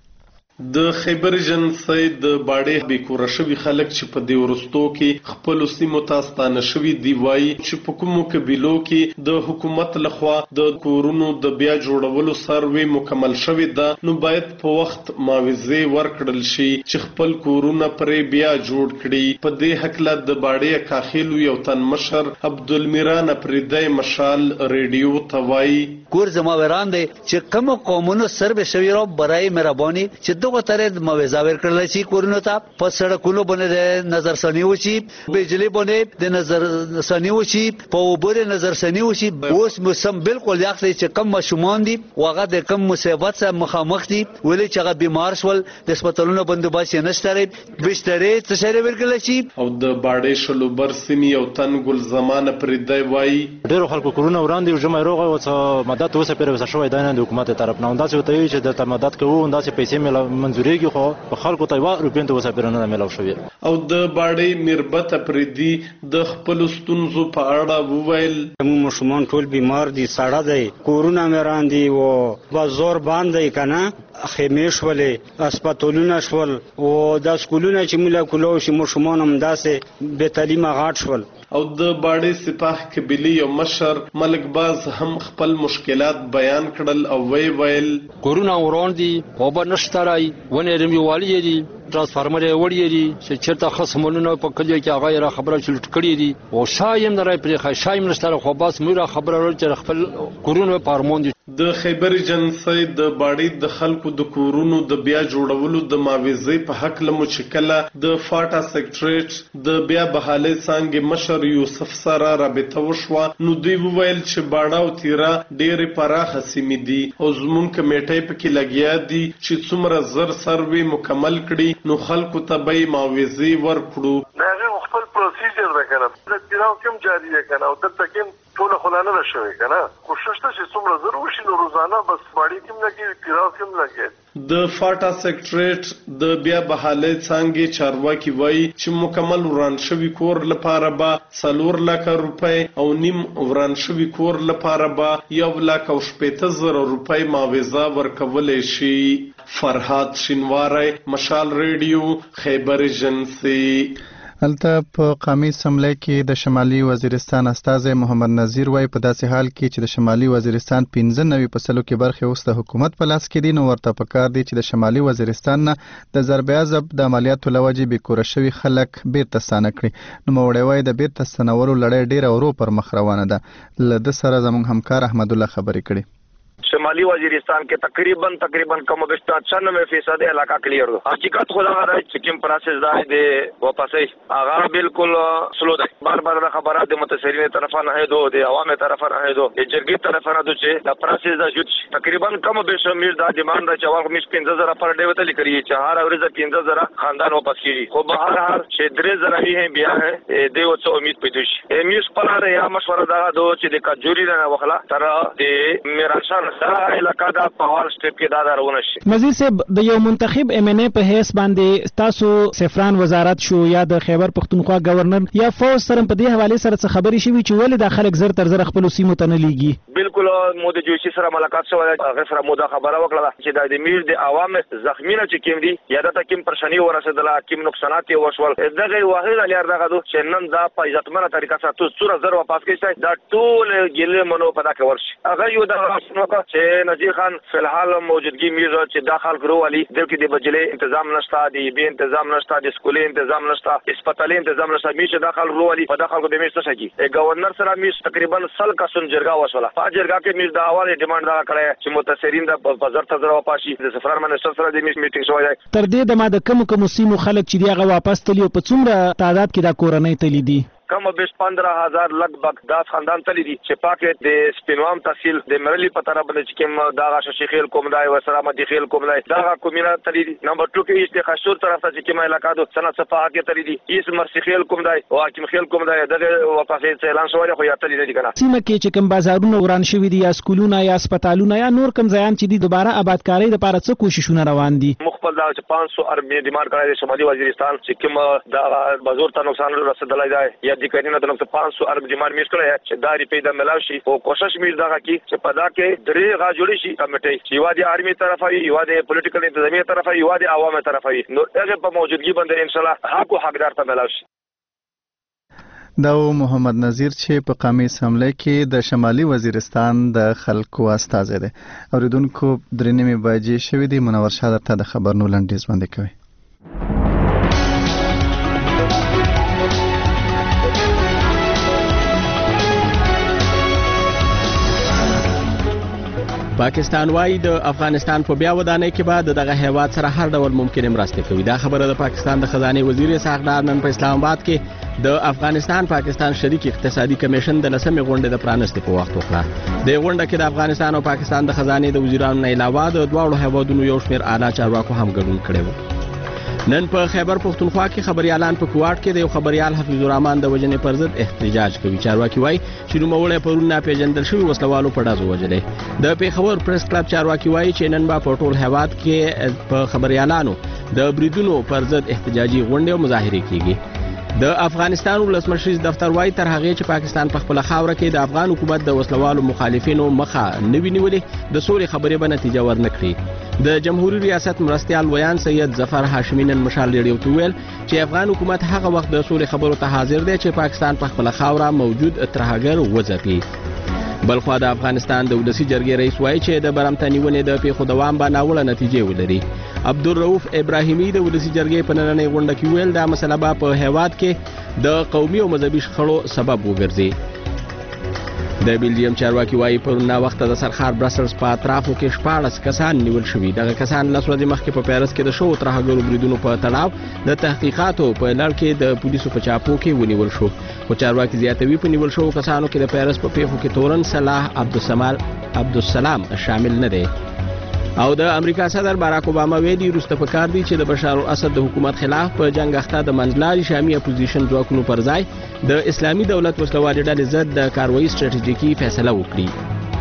د خیبر ایجنسی د باړې بیکوره شوي خلک چې په دې وروستو کې خپلو سیمو ته ستانه شوي دي وایي چې په کومو قبیلو کې د حکومت لخوا د کورونو د بیا جوړولو سروې مکمل شوې ده نو باید په وخت معاوضې ورکړل شي چې خپل کورونه پرې بیا جوړ کړي. په دې هکله د باړې کاخیلو یو تن مشر عبدالمیران پریدی مشال ریډیو ته وایي کور زماوران دی چې کوم قومونو سروې شوي رو برای مهرباني چې دغه طرح موازه ورکړل شي کورونو ته په سړکونو باندې نظر ثاني وشي، بجلی باندې د نظر ثاني وشي، په اوبر نظر ثاني وشي. اوس موسم بالکل یاخلي چې کم مشومان دي واغه د کم مصیبت سره مخامخ دي ولې چې هغه بیمار شول د هسپتالونو بندوبست یې نشته لري بسترې څه شي ورکړل شي. او د باړې شلوبر سیمې یو تن ګل زمانه پریدی وایي ډیرو خلکو کورونه وړاندې جمع روغه او څه مدد اوسه پرې وسه شوی د حکومت طرف نه انداز وته چې د مدد کوو انداز پیسې مل منځوريږي خو په خلکو ته یو روپین ته وسه پرې نه ملو شوی. او د باړې میربت پریدی د خپل ستونزو په اړه وویل موږ مشمون ټول بیمار دي، ساړه دي، کورونه مېران دي او بازار باندې کنه خیمه شولې هسپتالونه شول او د سکولونه چې مولا کولو شي مشمون هم داسې به تعلیمه غاټ شول. او د باړې سپاه قبیلې یو مشر ملک باز هم خپل مشکلات بیان کړل او وی ویل کورونه وران دي، اوبه نشته راي، ونه رمي والی دي، ترانسفارمر وړي دي چې چیرته خصمونه په کلی کې هغه را خبره چلټ کړی دي او شایم نه راي پرې شایم نشته خو بس موږ خبره ورته چې خپل کورونه پارمون دي. د خیبر ایجنسی د باړې د خلکو د کورونو د بیا جوړولو د معاوضې په حق له مشکله د فاټا سکرټریټ د بیا بحالي څنګه مشر یوسف سره رابطه وشوه نو دوی وویل چې باړه او تیرا ډېرې پراخه سیمې دي او زمونږ کمیټې پکې لګیا دي چې څومره زر سروې مکمل کړي نو خلکو ته به معاوضې ورکړو. هغه خپل پروسیجر وکړه د تیراو کوم جاری وکړه او دلته کوم ټول خلانه نشوي کنه کوشش ته چې څومره ضرور شي نو روزانه بس باړې کوم لګي تیراو کوم لګي. د فاټا سکرټریټ د بیا بحالي څنګه چارواکي وایي چې مکمل وران شوی کور لپاره به څلور لک روپۍ او نیم وران شوی کور لپاره به یو لک او شپږ زره روپۍ معاوضه ورکولای شي. فرهاد شینواری مشال ریډیو خیبر ایجنسی. هلته په قومي اسمبلی کې د شمالي وزیرستان استازی محمد نذیر وایي په داسې حال کې چې د شمالي وزیرستان پنځه نوي فصلو کې برخې اوس د حکومت په لاس کې دي نو ورته پکار دی چې د شمالي وزیرستان نه د ضرب عضب د عملیاتو له وجې بیکوره شوي خلک بیرته ستانه کړي. نو نوموړی وایي د بیرته ستنولو لړۍ ډېره ورو پر مخ روانه ده. له ده سره زموږ همکار احمد الله خبرې کړي. شمالی وزیرستان کې تقریباً تقریباً کم بیش چھیانوے فیصد علاقہ کلیئر دو. حقیقت خدا غره چې کوم پروسس دا دی واپسې هغه بالکل سلو دی. بار بار خبرات د متسرین طرفه نه دو د عوام طرفه نه دو د جرګې طرفه نه دو چې دا پروسس دا جوړ تقریباً کم بیش میر دا ډیماند دا چې هغه مش پنځه زره پر ډیو ته لیکري چې هر ورځ پنځه زره خاندان واپس کیږي خو به هر هر چې درې زره یې بیا ہے دیو څو امید پیدا شي. امیش پر هر یا مشوره دا دو چې د کجوري نه وخلا تر د میرانشان سره علاقہ دا پاور سټیپ کې دا درونه شي. نذیر صاحب د یو منتخب ایم ان ای په هیڅ باندې تاسو سفران وزارت شو یا د خیبر پختونخوا گورنر یا فوز سره په دې حواله سره څه خبري شوی چې ولې د خلک زر تر زر خپل سیمو ته نه لیږي؟ بالکل مودي جوشي سره ملاقات شو هغه سره مودا خبره وکړه چې د میر د عوام زخمینه چې کوم دي یا د تکیم پرشنی ورسېدله کوم نقصانات یې وشول دغه واحد لار دغه چې نن دا په عزتمنه طریقه سره تاسو زر واپس کیږي دا ټول ګلې منو پدا کور شي. هغه یو د راشنو چې نذیر خان فی الحال موجودگی میر چې داخل کرو والی د کې د بجلی تنظیم نشته دی بي تنظیم نشته د سکولې تنظیم نشته هسپتالې تنظیم نشته میشه داخل کرو والی په داخل کو د میشه شکی گورنر سره میش تقریبا سل کا سن جرګه وشوله په جرګه کې میش د اواله ډیماند دا کړی چې متاثرین د بازار ته زرا واپسی د سفر منسټر سره د میش میټینګ شوی دی. تر دې د ما د کم کوم سیمو خلک چې دیغه واپس تلی په څومره تعداد کې دا کورنۍ تلی دي؟ کم بیش پندرہ هزار لګبګ دا خاندان تللی دي چې پاکه د سپینوام تحصیل د مرلی په طرف باندې چې کوم دا شیخیل کوم دای و سلامتی خیل کوم دای دا کومینه تللی دي نمبر دو کې است خشور طرف ته چې کوم علاقہ د سنت صفه کې تللی دي ایس مرسی خیل کوم دای او حکیم خیل کوم دای دغه واپس اعلان شوی خو یا تللی دي کنه سیمه کې چې کوم بازارونه وران شوی دي یا سکولونه یا هسپتالونه یا نور کوم ځایان چې دي دوباره آبادکاري د لپاره څه کوششونه روان دي مخبل دا چې پانچ سو ارب ډیمانډ کړی دی شمالي وزیرستان چې کوم دا بازار ته نقصان رسیدلی دی یا د کینه د نقصان پانچ سو ارب ډیمانډ میش کړی چې دا ری پیدا ملاو شي او کوشش مې دا کی چې په دا کې درې غا جوړی شي کمیټې چې یو د آرمي طرفه یو د پولیټیکل انتظامیه طرفه یو د عوامه طرفه نو هغه په موجودګي باندې ان شاء الله حق او حقدار ته ملاو شي دا محمد نذیر چې په قامیز حمله کې د شمالي وزیرستان د خلکو استازی دی اوریدونکو درې نیمې بجې شوې دي منور شاه درته د خبرونو لنډیز وړاندې کوي پاکستان وايي د افغانستان په بیا ودانۍ کې بعد دغه هیواد سره هر ډول ممکن مرسته کوي دا خبره د پاکستان د خزانه وزیر اسحاق ډار نن په اسلام آباد کې د افغانستان پاکستان شریک اقتصادي کمیشن د لسمې غونډې د پرانستې په وخت وکړه د غونډه کې د افغانستان او پاکستان د خزانه د وزیرانو نه علاوه د دواړو هیوادونو یو شمېر اعلی چارواکو هم ګډون کړی و نن په خیبر پختونخوا کې خبريالان په کوټ کې د یو خبريال حفیظ الرحمن د وجنې پر ضد احتجاج کوي چارواکي وایي چې نوموړی پرون ناپېژندل شوي وسلوالو په ډزو وژلې د پیښور پریس کلب چارواکي وایي چې نن به په ټول هیواد کې په خبريالانو د بریدونو پر ضد احتجاجي غونډې او مظاهرې کیږي د افغانستان ولسمشر دفتر وایي تر هغه چې پاکستان په خپل خاوره کې د افغان حکومت د وسلوالو مخالفینو مخه نوي نیولې د سولې خبرې به نتیجه ورنکړي د جمهوریت ریاست مرستیال ویان سید ظفر هاشمي نن مشال ریډیو ته ویل چې افغان حکومت هغه وخت د سولې خبرو ته حاضر دی چې پاکستان په خپل خاوره موجود ترهګر وځپي بلخوا د افغانستان د ولسی جرګې رئیس وایي چې د برمته نیونې د پیښو دوام به ناوړه نتیجې ولري عبدالرؤف ابراهیمی د ولسی جرګې په نننۍ غونډه کې ویل دا مسله به په هیواد کې د قومي او مذهبي شخړو سبب وګرځي د بلجیم چارواکي وایي پرون نا وخت د سرخار برسلز په اطرافو کې شپاړس کسان نیول شوي دغه کسان لس ورځې مخکې په پیرس کې د شوو ترهګرو بریدونو په تړاو د تحقیقاتو په لړ کې د پولیسو په چاپو کې ونیول شو خو چارواکي زیاتوي په نیول شوو کسانو کې د پیرس په پیښو کې تورن صلاح عبدالسلام عبدالسلام شامل نه دی او د امریکا صدر باراک اوباما ویلي وروسته پکار دی چې د بشار الاسد د حکومت خلاف په جنگ اخته د منځلاري شامي اپوزیشن ځواکونو پر ځای د اسلامي دولت وسلوالې ډلې ضد د کاروایي ستراتیژیکي فیصله وکړي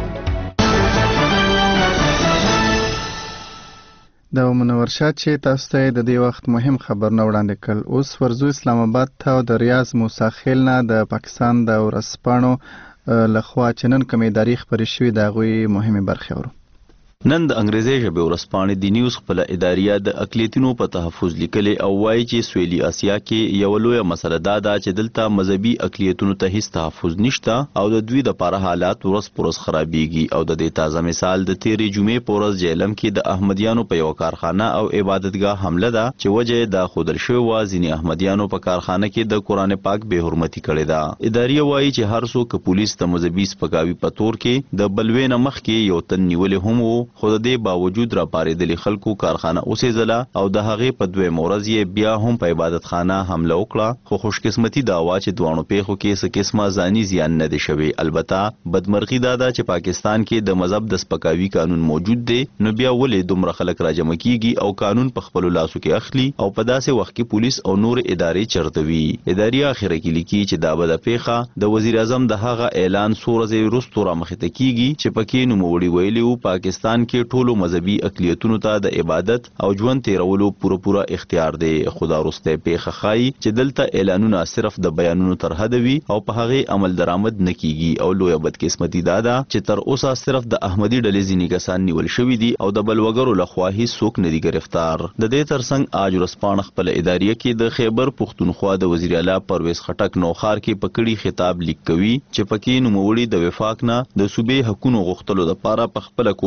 د منور شاه چې تاسو ته د دې وخت مهم خبرونه وړاندې کړل اوس ورزو اسلام آباد ته او د ریاض موسی خیل نه د پاکستان د ورسپانو لخوا چنن کمیداري خبرې شوې د غوي مهمه برخه ورو نن د انګریزي ژبې ورسپانې د نیوز خپل اداریه د اقلیتونو په تحفظ لیکلې او وایي چې سویلي اسیا کې یو لویه مسله دا ده چې دلته مذهبي اقلیتونو ته هیڅ تحفظ نشته او د دوی د لپاره حالات ورځ پر ورځ خرابېږي او د دې تازه مثال د تیرې جمعې په ورځ جیلم کې د احمدیانو په یو کارخانه او عبادتګاه حمله ده چې وجه د خودل شوی و ځینې احمدیانو په کارخانه کې د قران پاک به حرمتي کړې ده اداریه وایي چې هر څوک پولیس د مذهبي سپکاوي په تور کې د بلوي نه مخ کې یو تن نیولې هم وو خو د دې باوجود را پارېدلې خلکو کارخانه اوسې زله او د هغې په دویم ورځ یې بیا هم په عبادت خانه حمله وکړه خو خوشقسمتي دا وه چې دواړو پیښو کې څه قسمه ځاني زیان نه دی شوی البته بدمرغي دا ده چې پاکستان کې د مذهب د سپکاوي قانون موجود دی نو بیا ولې دومره خلک راجمع کیږي او قانون په خپلو لاسو کې اخلي او په داسې وخت کې پولیس او نور ادارې چرته وي ادارې اخره کې لیکي چې دا به د پیښه د وزیر اعظم د هغه اعلان څو ورځې وروسته رامخته کیږي چې پکې نوموړي ویلي وو پاکستان کې ټولو مذهبي اقلیتونو ته د عبادت او ژوند تیرولو پوره پوره اختیار دی خدا رسته پیښه خای چې دلته اعلانونه صرف د بیانونو تر حد وي او په هغه عمل درآمد نکېږي او لوی بدقسمتي دا ده چې تر اوسه صرف د احمدي ډلې ځینې کسان نیول شوي دي او د بلوګرو لخوا هیڅ څوک نه دي گرفتار د دې ترڅنګ آج ورځپاڼه خپل اداریه کې د خیبر پختونخوا د وزیر اعلی پرویز خټک نوخار کې پکړی خطاب لیک کوي چې پکې نوموړي د وفاق نه د صوبې حقوقو غوښتلو لپاره په خپل کوشش کوي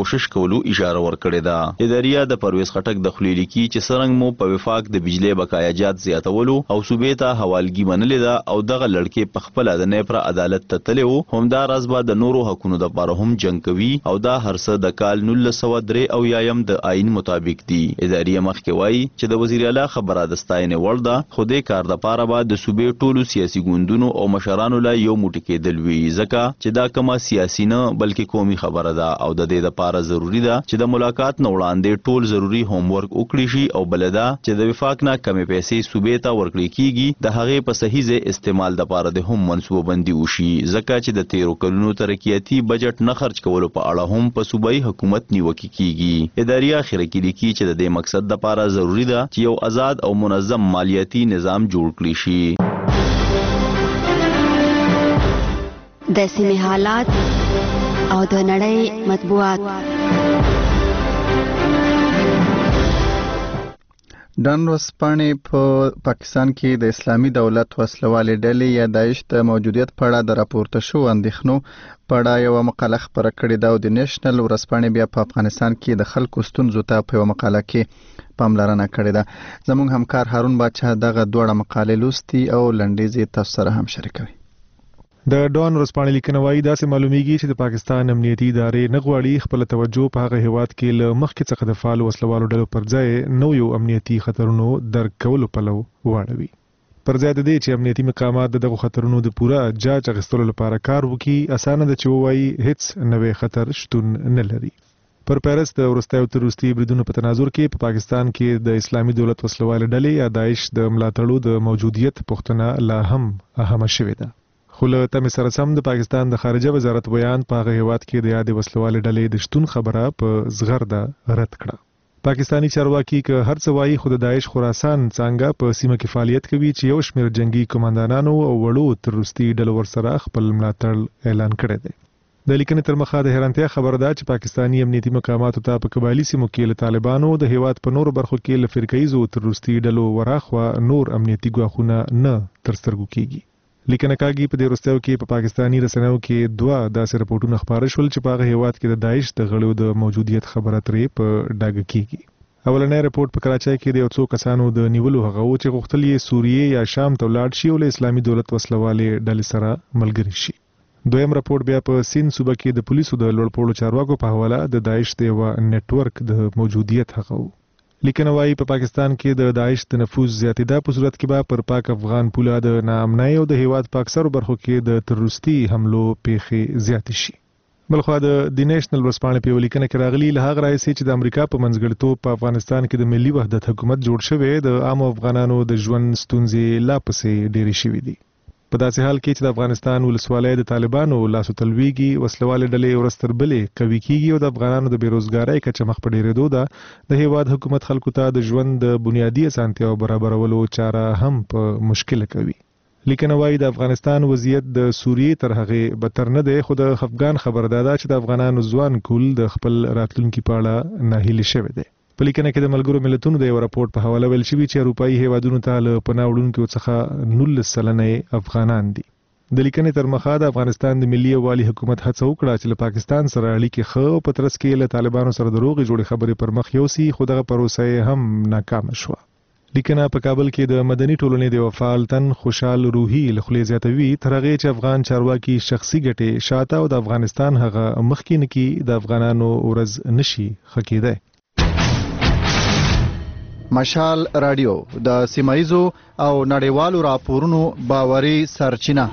زیاتولو اشاره ورکړې ده. اداریه د پرویز خټک د خلیلی کی چې سرنګ مو په وفاق د بجلی بقایاجات زیاتولو او صوبې ته حوالګي منلې ده او دغه لړکې په خپل د نیپر عدالت ته تللی و. همدا راز به د نورو حقونو دپاره هم جنګ کوي او دا هر څه د کال نولس سوه درې اویایم د آئین مطابق دي. اداریه مخکې وایي چې د وزیر اعلی خبره د ستاینې وړ ده، خو دې کار دپاره به د صوبې ټولو سیاسي ګوندونو او مشرانو له یو موټی کېدل وي، ځکه چې دا کومه سیاسي نه بلکې قومي خبره ده او د دې دپاره ضروري ده چې د ملاقات نه وړاندې ټول ضروري هوم ورک وکړي شي او بله ده چې د وفاق نه کمې پیسې صوبې ته ورکړل کېږي د هغې په صحیح ځای استعمال دپاره د هم منصوبه بندي وشي، ځکه چې د تیرو کلونو ترقیاتي بجټ نه خرج کولو په اړه هم په صوبایي حکومت نیوکې کیږي. اداریه اخره کې لیکي چې د دې مقصد دپاره ضروري ده چې یو آزاد او منظم مالیاتي نظام جوړ کړي شي. د سیمې حالات او د نړۍ مطبوعات. ډان ورځپاڼې په پاکستان کې د اسلامي دولت وسلوالې ډلې یا داعش د موجودیت په اړه د راپورته شوو اندېښنو په اړه یوه مقاله خپره کړې ده او د نیشنل ورځپاڼې بیا په افغانستان کې د خلکو ستونزو ته په یوه مقاله کې پاملرنه کړې ده. زموږ همکار هارون باچا دغه دواړه مقالې لوستي او لنډیزې تاسو سره هم شریکوي. د ډان ورځپاڼې لیکنه وایي داسې معلومیږي چې د پاکستان امنیتي ادارې نه غواړي خپل توجه په هغه هیواد کې له مخکې څخه د فعال وسلوالو ډلو پر ځای نویو امنیتي خطرونو درک کولو پلو واړوي. پر ځای د دې چې امنیتي مقامات د دغو خطرونو د پوره جاج اخیستلو لپاره کار وکړي، اسانه ده چې ووایي هیڅ نوی خطر شتون نه لري. پر پیرس د وروستیو تر وروستي بریدونو په تناظر کې په پاکستان کې د اسلامي دولت وسلوالې ډلې یا داعش د ملاتړو د موجودیت پوښتنه لا هم اهمه شوې ده. خو له تمې سره سم د پاکستان د خارجه وزارت بیان په هغه هیواد کې د یادې وسلوالې ډلې د شتون خبره په زغرده رد کړه. پاکستانی چارواکي که هر څه وایي خو د داعش خراسان څانګه په سیمه کې فعالیت کوي چې یو شمېر جنگي کمانډانانو او وړو تروریستي ډلو ورسره خپل ملاتړ اعلان کړی دی. د لیکنې تر مخه د حیرانتیا خبره ده چې پاکستانی امنیتي مقاماتو ته په قبایلي سیمو کې له طالبانو د هیواد په نورو برخو کې له فرقه‌ییزو تروریستي ډلو وراخوا نور امنیتي ګواښونه نه تر سترګو کېږي. لیکنه کاږي په دې وروستیو کې په پاکستانی رسنیو کې دوه داسې رپورټونه خپاره شول چې په هغه هیواد کې د داعش د غړو د موجودیت خبره ترې په ډاګه کېږي. اولنی رپورټ په کراچۍ کې د یو څو کسانو د نیولو هغه و چې غوښتل یې سوریې یا شام ته ولاړ شي او له اسلامي دولت وسلوالې ډلې سره ملګري شي. دویم رپورټ بیا په سیند صوبه کې د پولیسو د لوړپوړو چارواکو په حواله د داعش د یوه نیټورک د موجودیت هغه و. لیکنه وایي په پاکستان کې د داعش د نفوذ زیاتېدا په صورت کې به پر پاک افغان پوله د ناامنۍ او د هیواد په اکثرو برخو کې د تروریستي حملو پیښې زیاتې شي. بلخوا د نیشنل ورځپاڼې په یوه لیکنه کې راغلي له هغه راهیسې چې د امریکا په منځګړیتوب په افغانستان کې د ملي وحدت حکومت جوړ شوی د عامو افغانانو د ژوند ستونزې لا پسې ډېرې شوي دي. په داسې حال کې چې د افغانستان ولسوالۍ د طالبانو لاسو تلویږي، وسلوالې ډلې ورځ تر بلې قوي کېږي او د افغانانو د بېروزګارۍ کچه مخ په ډېرېدو ده، د هیواد حکومت خلکو ته د ژوند د بنیادي اسانتیاو برابرولو چاره هم په مشکله کوي. لیکنه وایي د افغانستان وضعیت د سوریې تر هغې بدتر نه دی، خو د خفګان خبره دا ده چې د افغانانو ځوان کول د خپل راتلونکي په اړه ناهیلي شوی دی. په لیکنه کې د ملګرو ملتونو د یو راپورټ په حواله ویل شوي چې اروپایي هیوادونو ته له پناه وړونکو څخه نولس سلنه افغانان دي. د لیکنې تر مخه د افغانستان د ملي یووالي حکومت هڅه وکړه چې له پاکستان سره اړیکې ښه او په ترڅ کې له طالبانو سره د روغې جوړې خبرې پر مخ یوسي، خو دغه پروسه یې هم ناکامه شوه. لیکنه په کابل کې د مدني ټولنې د یو فعال تن خوشحال روحي له خولې زیاتوي تر هغې چې افغان چارواکي شخصي ګټې شاته او د افغانستان هغه مخکې نه کي د افغانانو ورځ نشي ښه کېدی. مشال رادیو د سیمایزو او نړیوالو راپورونو باوري سرچینه.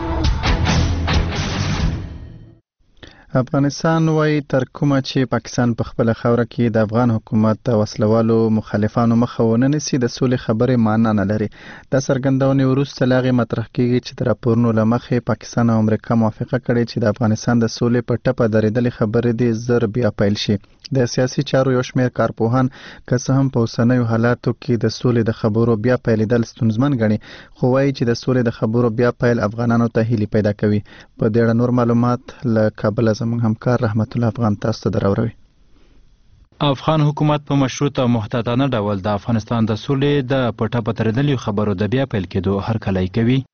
افغانستان وایي تر کومه چې پاکستان په خپله خاوره کې د افغان حکومت د وسلوالو مخالفانو مخه ونه نیسي د سولې خبرې معنا نه لري. دا څرګندونې وروسته له هغې مطرح کېږي چې د راپورونو له مخې پاکستان او امریکا موافقه کړې چې د افغانستان د سولې په ټپه درېدلې خبرې دې زر بیا پیل شي. د سیاسي چارو یو شمېر کارپوهان که څه هم په اوسنیو حالاتو کې د سولې د خبرو بیا پیلېدل ستونزمن ګڼي، خو وایي چې د سولې د خبرو بیا پیل افغانانو ته هیلې پیدا کوي. په دې اړه نور معلومات له کابله زموږ همکار رحمت الله افغان تاسو ته دراوروي. افغان حکومت په مشروط او محتاطانه ډول د افغانستان د سولې د په ټپه درېدلو خبرو د بیا پیل کېدو هرکلی کوي.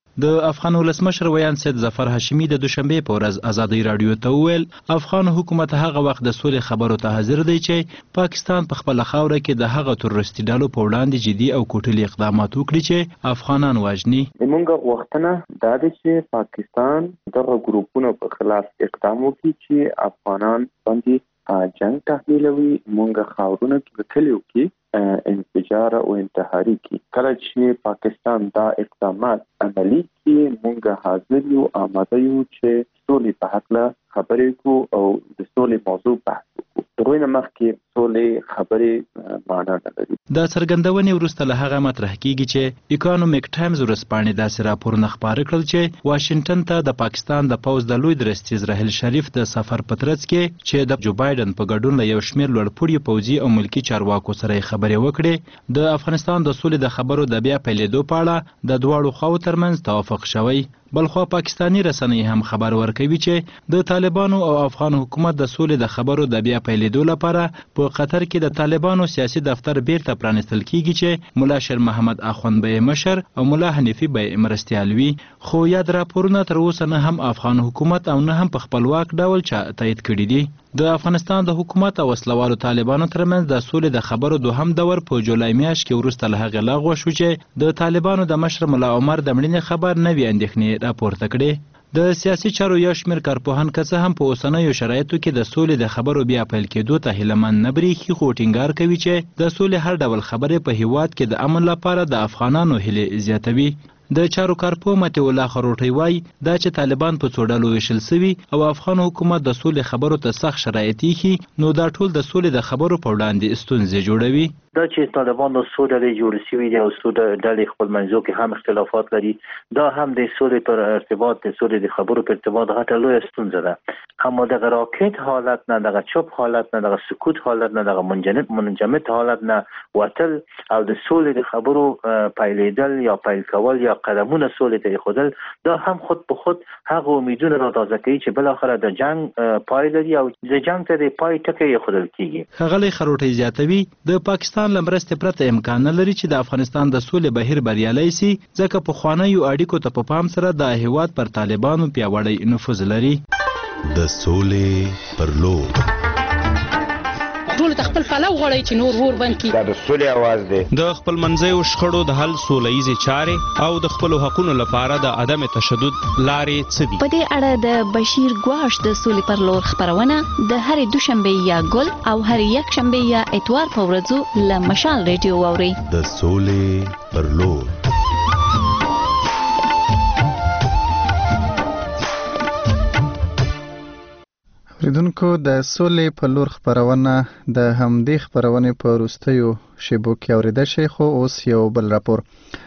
د افغان ولسمشر ویان سید ظفر هاشمي د دوشنبه په ورځ ازادي رادیو ته وویل افغان حکومت هغه وخت د سولې خبرو ته حاضر دی چې پاکستان په خپل خاوره کې د هغه تروریستي ډلو په وړاندې جدي او کوټلي اقدامات وکړي چې افغانان واجني. موږ غوښتنه دا ده چې پاکستان دغه ګروپونو په خلاف اقدام وکړي چې افغانان باندې جنگ تحمیلوي. موږ خاورونه کې کلیو کې انفجار او انتحاري کې کله چې پاکستان دا اقدامات عملي کې موږ حاضر یو آماده یو چې سولې په حق خبرې کو او د سولې موضوع بحث وکړو. دغه مخکې سولې خبرې معنا نه لري. د څرګندونې وروسته له هغه مطرح کیږي چې اکونومیک ټایمز ورځپاڼې داسې راپورونه خپاره کړل چې واشنگټن ته د پاکستان د پوځ د لوی درستیز راحیل شریف د سفر په ترڅ کې چې د جو بایدن په ګډون له یو شمېر لوړپوړي پوځي او ملکي چارواکو سره خبرې وکړې. د افغانستان د سولې د خبرو د بیا پیلېدو په اړه د دواړو خواو ترمنځ توافق شوی. بلخوا پاکستانی رسنۍ هم خبر ورکوي چې د طالبانو او افغان حکومت د سولې د خبرو د بیا پیلېدو لپاره په قطر کې د طالبانو سیاسي دفتر بیرته پرانستل کیږي چې ملا شیر محمد اخوند به مشر او ملا حنیفي به مرستیال وي. خو یاد راپورونه تر اوسه نه هم افغان حکومت او نه هم په خپلواک ډول چا تایید کړي دي. د افغانستان د حکومت او وسلوالو طالبانو ترمنځ د سولې د خبرو دوهم دور په جولای میاشت کې وروسته له هغې لغوه شو چې د طالبانو د مشر ملا عمر د مړینې خبر نوې اندېښنې راپورته کړې. د سیاسي چارو یو شمېر کارپوهان که څه هم په اوسنیو شرایطو کې د سولې د خبرو بیا پیل کېدو ته هیلهمند نه برېښي، خو ټینګار کوي چې د سولې هر ډول خبرې په هیواد کې د امن لپاره د افغانانو هیلې زیاتوي. د چارو کارپو متي الله خروټي وای دا چې طالبان په څو ډلو ویشل سوي او افغان حکومت د سولې خبرو ته سخت شرایط ایښي نو دا ټول د سولې د خبرو په وړاندې ستونزې جوړوي. دا چې طالبان د څو ډلې جوړ سوي دي او څو ډلې خپل منځو کې هم اختلافات لري، دا هم د سولې پر ارتباط د سولې د خبرو پر ارتباط غټه لویه ستونزه ده. اما دغه راکټ حالت نه، دغه چوپ حالت نه، دغه سکوت حالت نه، دغه منجمد منجمد حالت نه وتل او د سولې د خبرو پیلېدل یا پیل کول یا قدمونه سولې ته ایښودل، دا هم خود په خود هغه امیدونه را تازه کوي چې بالاخره د جنگ پای لري او د جنگ ته د پای ټکی ایښودل کیږي. ښاغلی خروټی زیاتوي د پاکستان له مرستې پرته امکان نه لري چې د افغانستان د سولې بهیر بریالی سي، ځکه پخوانیو اړیکو ته په پام سره د هیواد پر طالبانو پیاوړی نفوذ لري. د سولې پر لور ټول خپل پلو غواړي چې نور ور بند کی. دا د سولې आवाज دی. د خپل منځیو شخړو د حل سولهییزې چارې او د خپل حقوقو لپاره د عدم تشدد لارې څه دي؟ په دې اړه د بشیر ګواش د سولې پر لور خبرونه د هرې دوشنبه یا ګل او هرې یک شنبه یا اتوار په ورځو له مشال ریډیو واوري. د سولې پر لور. اوریدونکو د سولې په لور خبرونه د همدې خبرونې په وروستیو شیبو کې اورېدل شي. خو اوس یو بل راپور.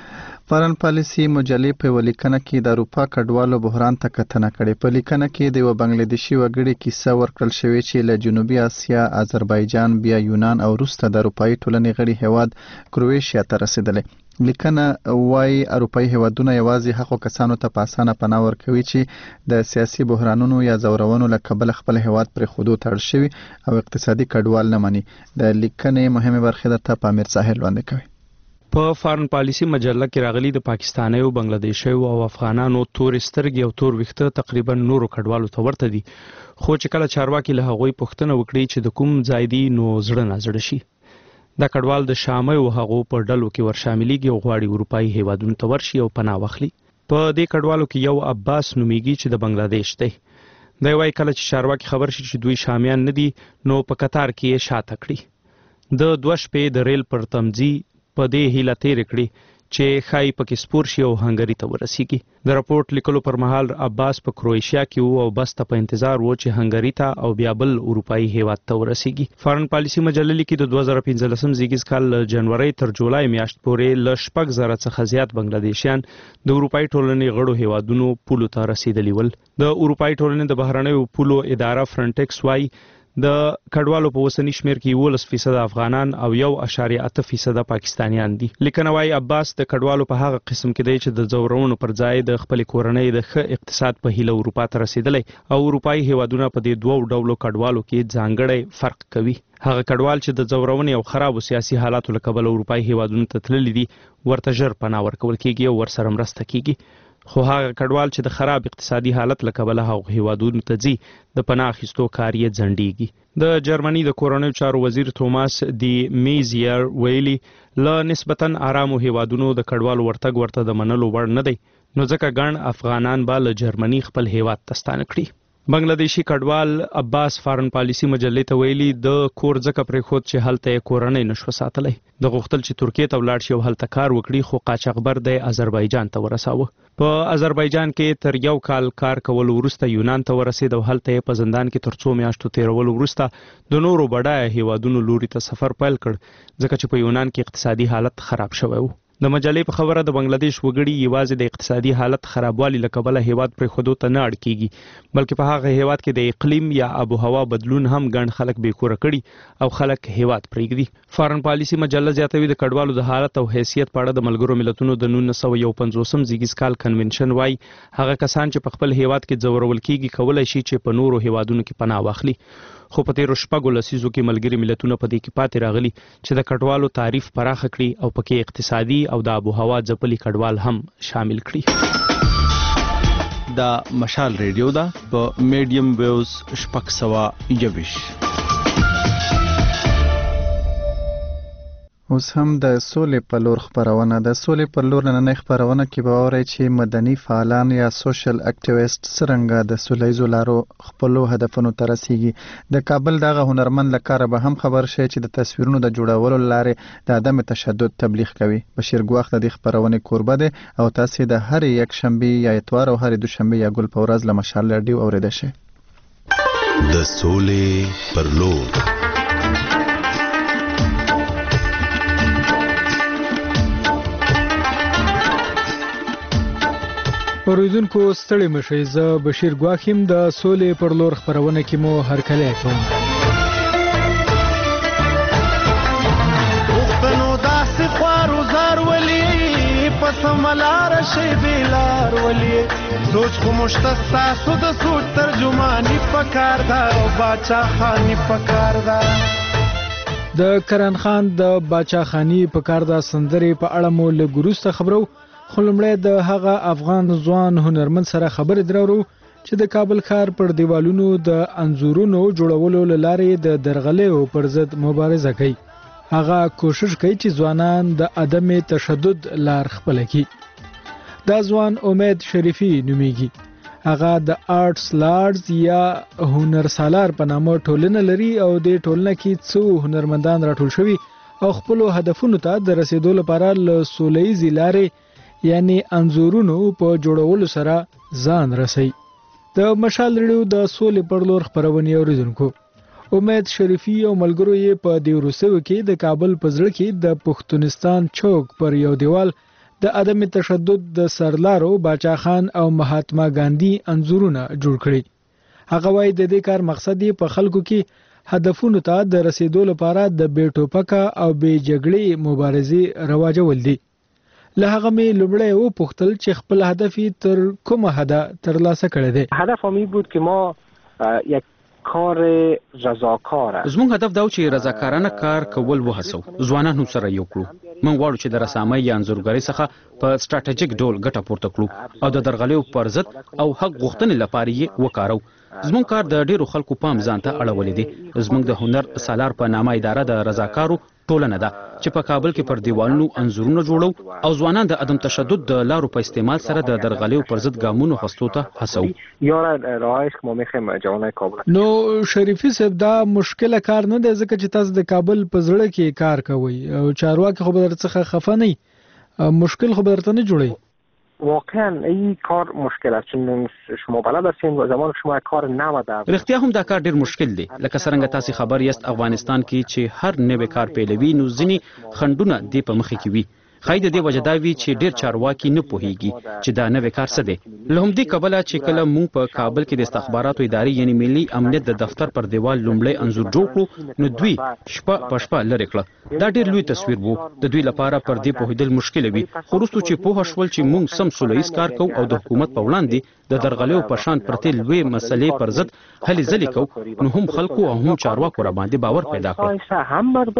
فارن پالیسي مجلې په یوه لیکنه کې د اروپا کډوالو بحران ته کتنه کړې. په لیکنه کې د یوه بنګلادیشي وګړي کیسه ورکړل شوې چې له جنوبي اسیا، آذربایجان، بیا یونان او وروسته د اروپایي ټولنې غړي هیواد کرویشیا ته رسېدلی. لیکنه وايي اروپایي هیوادونه یوازې هغو کسانو ته په اسانه پناه ورکوي چې د سیاسي بحرانونو یا ځورونو له کبله خپل هیواد پرېښودو ته اړ شوي او اقتصادي کډوال نه مني. د لیکنې مهمې برخې درته پامیر ساحل وړاندې کوي. په فارن پالیسي مجله کې راغلي د پاکستانیو، بنگلادیشیو او افغانانو تورې سترګې او تور ویښته تقریبا نورو کډوالو ته ورته دي، خو چې کله چارواکي له هغوی پوښتنه وکړي چې د کوم ځای دي نو زړه نازړه شي. دا کډوال د شامي او هغو په ډلو کې ورشاملېږي او غواړي اروپایي هیوادونو ته ورشي او پناه واخلي. په دې کډوالو کې یو عباس نومیږي چې د بنگلادیش دی. دی وايي کله چې چارواکي خبر شي چې دوی شامیان نه دي نو په قطار کې یې شاته کړي. د دوه شپې د ریل پر تمځي په دې هیله تیرې کړي چې ښایي پکې سپور شي او هنګري ته ورسیږي. د راپورټ لیکلو پر مهال عباس په کرویشیا کې وو او بس ته په انتظار وو چې هنګري ته او بیا بل اروپایي هیواد ته ورسیږي. فارن پالیسي مجله لیکي د دوه زره پنځلسم زیږیز کال له جنورۍ تر جولای میاشت پورې له شپږ زره څخه زیات بنگلادیشیان د اروپایي ټولنې غړو هیوادونو پولو ته رسیدلي ول. د اروپایي ټولنې د بهرنیو پولو اداره فرنټکس وايي د کډوالو په اوسني شمیر کې یولس فیصد افغانان او یو اشاریه اته فیصد پاکستانیان دي. لیکنه وايي عباس د کډوالو په هغه قسم کې دی چې د ځورونو پر ځای د خپل کورنۍ د ښه اقتصاد په هیله اروپا ته رسیدلی او اروپایي هیوادونه په دې دوو ډولو کډوالو کې ځانګړی فرق کوي. هغه کډوال چې د ځورونې او خرابو سیاسي حالاتو له کبله اروپایي هیوادونو ته تللي دي ورته ژر پناه ورکول کیږي او ورسره مرسته کیږي. خو هغه کډوال چې د خراب اقتصادي حالت له کبله هغه هیوادونو ته ځي د پناه اخیستو کار یې ځنډیږي. د جرمني د کورنیو چارو وزیر توماس دی میزیر ویلي له نسبتاً آرامو هیوادونو د کډوالو ورتګ ورته د منلو وړ نه دی، نو ځکه ګڼ افغانان به له جرمني خپل هیواد ته ستانه کړي. بنگلادیشي کډوال عباس فارن پالیسي مجلې ته ویلي د کور ځکه پرېښود چې هلته یې کورنۍ نشو ساتلی. د غوښتل چې ترکیې ته ولاړ شي او هلته کار وکړي، خو قاچاقبر د آذربایجان ته ورساوه. په آذربایجان کې تر یو کال کار کول وروسته یونان ته ورسېد او هلته یې په زندان کې تر څو میاشتو تېرولو وروسته د نورو بډایه هیوادونو لوري ته سفر پیل کړ، ځکه چې په یونان کې اقتصادي حالت خراب شوی و. د مجلې په خبره د بنگلاديش وګړي یوازې د اقتصادي حالت خرابوالي له کبله هیواد پرېښودو ته نه اړ کیږي، بلکې په هغه هیواد کې د اقلیم یا آب و هوا بدلون هم ګڼ خلک بېکوره کړي او خلک هیواد پرېږدي. فارن پالیسي مجله زیاتوي د کډوالو د حالت او حیثیت په اړه د ملګرو ملتونو د نولس سوه یو پنځوسم زیږیز کال کنونشن وايي هغه کسان چې په خپل هیواد کې ځورول کیږي کولای شي چې په نورو هیوادونو کې پناه واخلي. خو په تیرو شپږو لسیزو کې ملګري ملتونه په دې کې پاتې راغلي چې د کډوالو تعریف پراخه کړي او پکې اقتصادي او د آب و هوا ځپلي کډوال هم شامل کړي. دا مشال ریډیو ده په میډیم ویوز شپږ سوه یوویش. اوس هم د سولې په لور خبرونه د سولې په لور نننۍ خبرونه کې به اورئ چې مدني فعالان یا سوشل اکټیویسټ څرنګه د سولهییزو لارو خپلو هدفونو ته رسیږي. د کابل دغه هنرمند له کاره به هم خبر شي چې د تصویرونو د جوړولو لارې د عدم تشدد تبلیغ کوي. بشیر ګواخ د دې خبرونې کوربه دی او تاسو د هر یک شنبه یا اتوار او هر دوشنبه یا ګل په ورځ له مشال رادیو اوریدئ شئ. د سولې پر لور اوریدونکو ستړي مشئ، زه بشیر ګواخیم د سولې پر لور خبرونه کې مو هرکلی کوم. وختنو داسې خوارو زار ولي په سمه لاره شي بېلار ولي سوچ خو مشته ستاسو د سوچ ترجماني پکار ده او باچا خاني پکار ده. د کرن خان د باچا خاني پکار ده سندرې په اړه مو لږ وروسته خبرو، خو لومړی د هغه افغان ځوان هنرمند سره خبرې درورو چې د کابل ښار پر دیوالونو د انځورونو جوړولو له لارې د درغلیو پر ضد مبارزه کوي. هغه کوشش کوي چې ځوانان د عدم تشدد لار خپله کړي. دا ځوان امید شریفي نومیږي. هغه د آرټس لارډز یا هنر سالار په نامه ټولنه لري او د ټولنه کې څو هنرمندان راټول شوي او خپلو هدفونو ته د رسیدو لپاره له سولهییزې لارې یعنی انځورونو په جوړولو سره ځان رسي. د مشال ریډیو د سولې پر لور خبرونه اوریدونکو، امید شریفي او ملګرو یې په دې وروستیو کې د کابل په زړه کې د پښتونستان چوک پر یو دیوال د عدم تشدد د سرلارو باچا خان او مهاتما ګاندھی انځورونه جوړ کړي. هغه وايي د دې کار مقصد یې په خلکو کې هدفونو ته د رسیدو لپاره د بې ټوپکه او بې جګړې مبارزې رواجول دي. له هغه مې لومړی وپوښتل چې خپل هدف یې تر کومه حده ترلاسه کړی دی. هدفم این بود که ما یک کار رضاکاره زموږ هدف دا و چې رضاکارانه کار کول وهڅو، ځوانان هم سره یو کړو. موږ غواړو چې د رسامۍ یا انځورګرۍ څخه په سټراټیژیک ډول ګټه پورته کړو او د درغلیو پر ضد او حق غوښتنې لپاره یې وکارو. زموږ کار د ډیرو خلکو پام ځان ته اړولې دي. زموږ د هنر سالار په نامه اداره د رضاکارو ټولنه ده چې په کابل کې پر دیوالونو انځورونه جوړو او ځوانان د عدم تشدد د لارو په استعمال سره د درغلیو پر ضد ګامونو اخیستو ته هڅوو. یاره راهش که ما میخوایم جوانای کابل. نو شریفي صاحب دا مشکل کار نه دی ځکه چې تاسو د کابل په زړه کې کار کوئ او چارواکي خو به درڅخه خفه نه وي، مشکل خو به درته نه جوړوي. واقعا این کار مشکل است چون شما بلد هستین و زمان شما کار نمده. رښتیا هم دا کار ډیر مشکل دی. لکه څنګه تاسو خبر یاست افغانستان کې چې هر نوې کار پیلوي نو ځینی خندونه دی په مخ کې وي. خای د دې وجه دا وی چې ډیر چارواکي نه پوهیږي چې دا نوې کار څه دی. له همدې کبله چې کله موږ په کابل کې د استخباراتو ادارې یعنی ملي امنیت د دفتر پر دیوال لومړی انځور جوړ کړو نو دوی شپه په شپه لرې کړه. دا ډیر لوی تصویر وو. د دوی لپاره پر دې پوهیدل مشکل وي، خو وروسته چې پوه شول چې موږ سم سولهییز کار کوو او د حکومت په وړاندې د درغلیو په شان پرتې لوی مسلې پر ضد هلې ځلې کوو نو هم خلکو او هم چارواکو را باندې باور پیدا کړ. هم مردم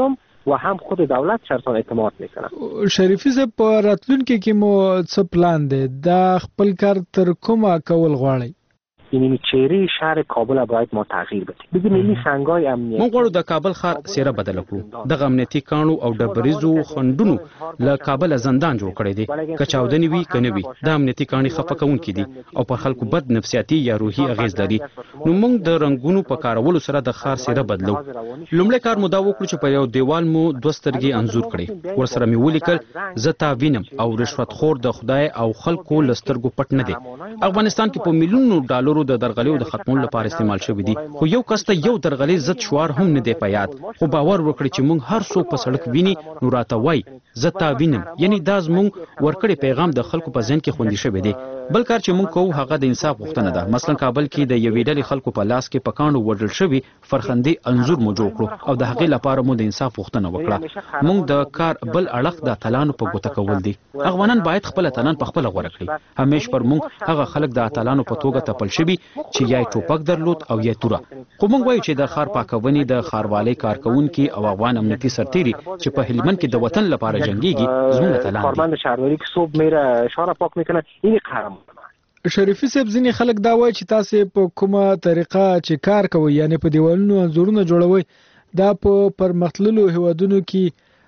و هم خود دولت سرتان اعتماد میکنه. شریفی صاحب په راتلونکي کې مو څه پلان دی؟ دا خپل کار تر کومه کول غواړي؟ یعنی چهره شهر کابل باید ما تغییر بدیم. ببینید این سنگای امنیتی موږ غواړو د کابل ښار څیره بدل کړو. د امنیتي کانو او ډبریزو خندونو له کابل زندان جوړ کړی دی. که چاودنې وي کنه وي د امنیتي کاني خفه کوونکي دي او په خلکو بد نفسیاتي یا روحي اغیز لري. نو موږ د رنگونو په کارولو سره د ښار څیره بدلو. لومړی کار مو دا وکړو چې په یو دیوال مو دوه سترګې انځور کړي. ورسره مې ولیکل زه تا وینم او رشوت خور د خدای او خلکو لسترګو پټ نه دي. افغانستان کې په میلیونو ډالرو د درغلیو د ختمولو لپاره استعمال شوی دي، خو یو کس ته یو درغلي ضد شعار هم نه دی په یاد. خو باور وکړي چې موږ هر څوک په سړک ویني نو راته وای زه تا وینم، یعنی دا زموږ ورکړی پیغام د خلکو په ذهن کې خوندي شوی دی. بل کار چې موږ کوو هغه د انصاف غوښتنه ده. مثلا کابل کې د یوې ډلې خلکو په لاس کې پکانو وړل شوی فرخندي انځور مو جوړ کړو او د هغې لپاره مو د انصاف غوښتنه وکړه. موږ د کار بل اړخ د اتلانو په ګوته کول دي. افغانان باید خپل اتلان په خپل غوړه کړي. همیش پر موږ هغه خلک د اتلانو په توګه تپل شوی چې یا ټوپک درلود او یا توره. خو موږ وایو چې د ښار پاکونې د ښاروالۍ کارکونکي او افغان امنیتي سرتیري چې په هلمند کې د وطن لپاره جنگيږي زموږ اتلان دي. کارمند شهرداری که صبح میره شهر پاک میکنه این قهرمان. شریفي صاحب ځینې خلک دا وایي چې تاسو په کومه طریقه چې کار کوئ یعنی په دیوالونو انځورونه جوړوي دا په پرمختللو هیوادونو کې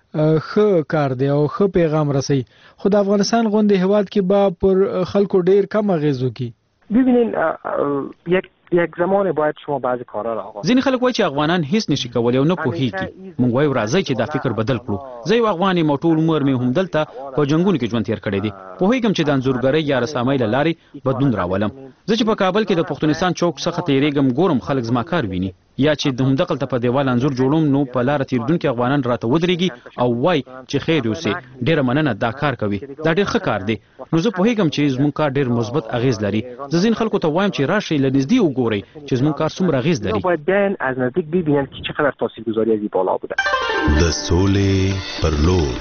ښه کار دی او ښه پیغام رسوي، خو د افغانستان غوندې هیواد کې به پر خلکو ډیر کم اغیز وکړي. ببینین یک یک زمان باید شما بعضی کارا را آغاز. ځینې خلک وایي چې افغانان هیڅ نشي کولای او نه پوهیږي. موږ وایو راځي چې دا فکر بدل کړو. زه یو افغان یم او ټول عمر مې هم دلته په جنگونو کې ژوند تیر کړی دی. پوهیږم چې د انځورګرۍ یا رسامۍ له لارې بدلون راولم. زه چې په کابل کې د پښتونستان چوک څخه تیریږم ګورم خلک زما کار ویني، یا چې د همدغه ته په دیوال انځور جوړوم نو په لار تیردونکو افغانان راته ودرېږي او وای چې خیر اوسې ډیره مننه دا کار کوي، دا ډیر ښه کار دی. نو زه پوهیږم چې زموږ کار ډیر مثبت اغیز لري. زه ځین خلکو ته وایم چې راشي له نږدې وګورئ چې زموږ کار څومره اغیز لري. باید بیان از نزدیک ببینن که چقدر تاثیرگذاری از این بالا بوده. د سولې پر لور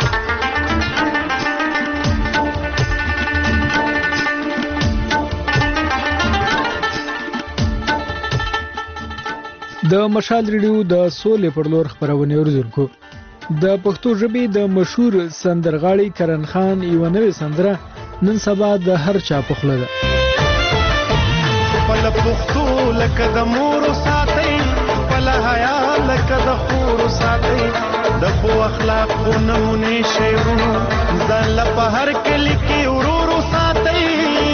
د مشال ریډیو د سولې پر لور خبرونه اوریدونکو. د پښتو ژبې د مشهور سندرغاړي کرن خان یو نوې سندره نن سبا د هر چا په خوله ده. خپل پښتو لکه د مور ساتي، خپل حیا لکه د خور ساتي، د خو اخلاقو نمونه شیرونو ځان له په هر کلی کې ورورو ساتي.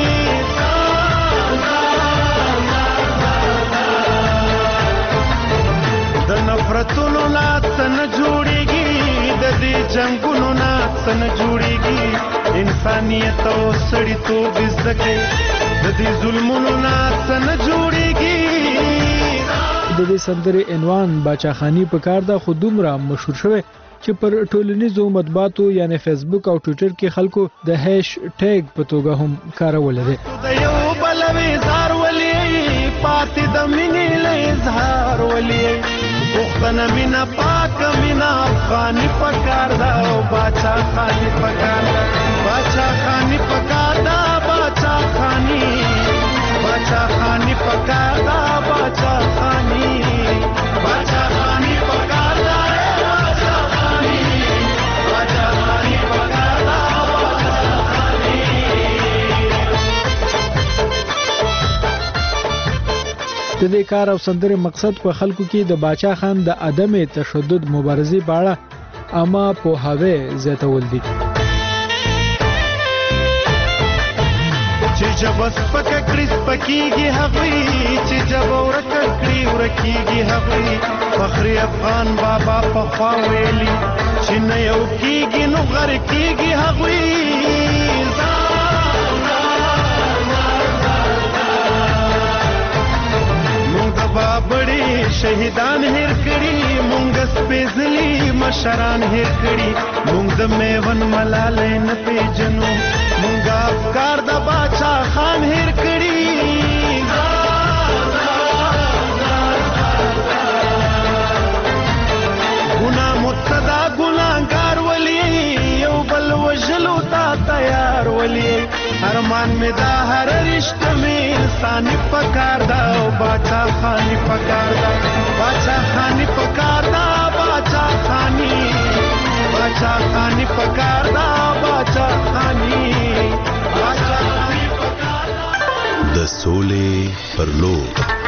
د نفرتونو نه څه نه جوړیږي، د دې جنګونو نه څه نه جوړیږي، انسانیت او سړیتوب زده کړئ، د دې ظلمونو نه څه نه جوړیږي. د دې سندرې عنوان باچاخانی په کار ده، خو دومره مشهور شوی چې پر ټولنیزو مطبوعاتو یعنی فیسبوک او ټویټر کې خلکو د هیش ټیګ په توګه هم کارول دي. د یو بل وزار ولي پاتې د مینې له اظهار ولي پښتنه مینا پاک مینا افغاني پکار دا او باچا خاني پکار دا باچا خاني پکار دا باچا خاني باچا خاني پکار دا باچا خاني باچا خاني پکار دا باچا خاني باچا خاني پکار دا باچا خاني. د دې کار او سندرې مقصد په خلکو کې د باچا خان د عدم تشدد مبارزې په اړه عامه پوهاوی زیاتول دي. چې جب سپک کړي سپکیږي هغوی، چې جب ورک کړي ورکیږي هغوی. فخر افغان بابا پخوا ویلي چې نه یو کیږي نو غر کیږي هغوی. بابړي شهیدان هیر کړي، مونږ سپېڅلي مشران هیر کړي، مونږ د میون ملالۍ نه پیژنو، مونږ افکار د باچا خان هیر کړي. ګناه مبتدا ګناهګار ولي، یو بل وژلو ته تیار ولي، ارمان می دا هر رشته می انسانی پکار دا او باچا خانی پکار دا باچا خانی پکار دا باچا خانی باچا خانی پکار دا باچا خانی باچا خانی پکار دا د سولې پر لور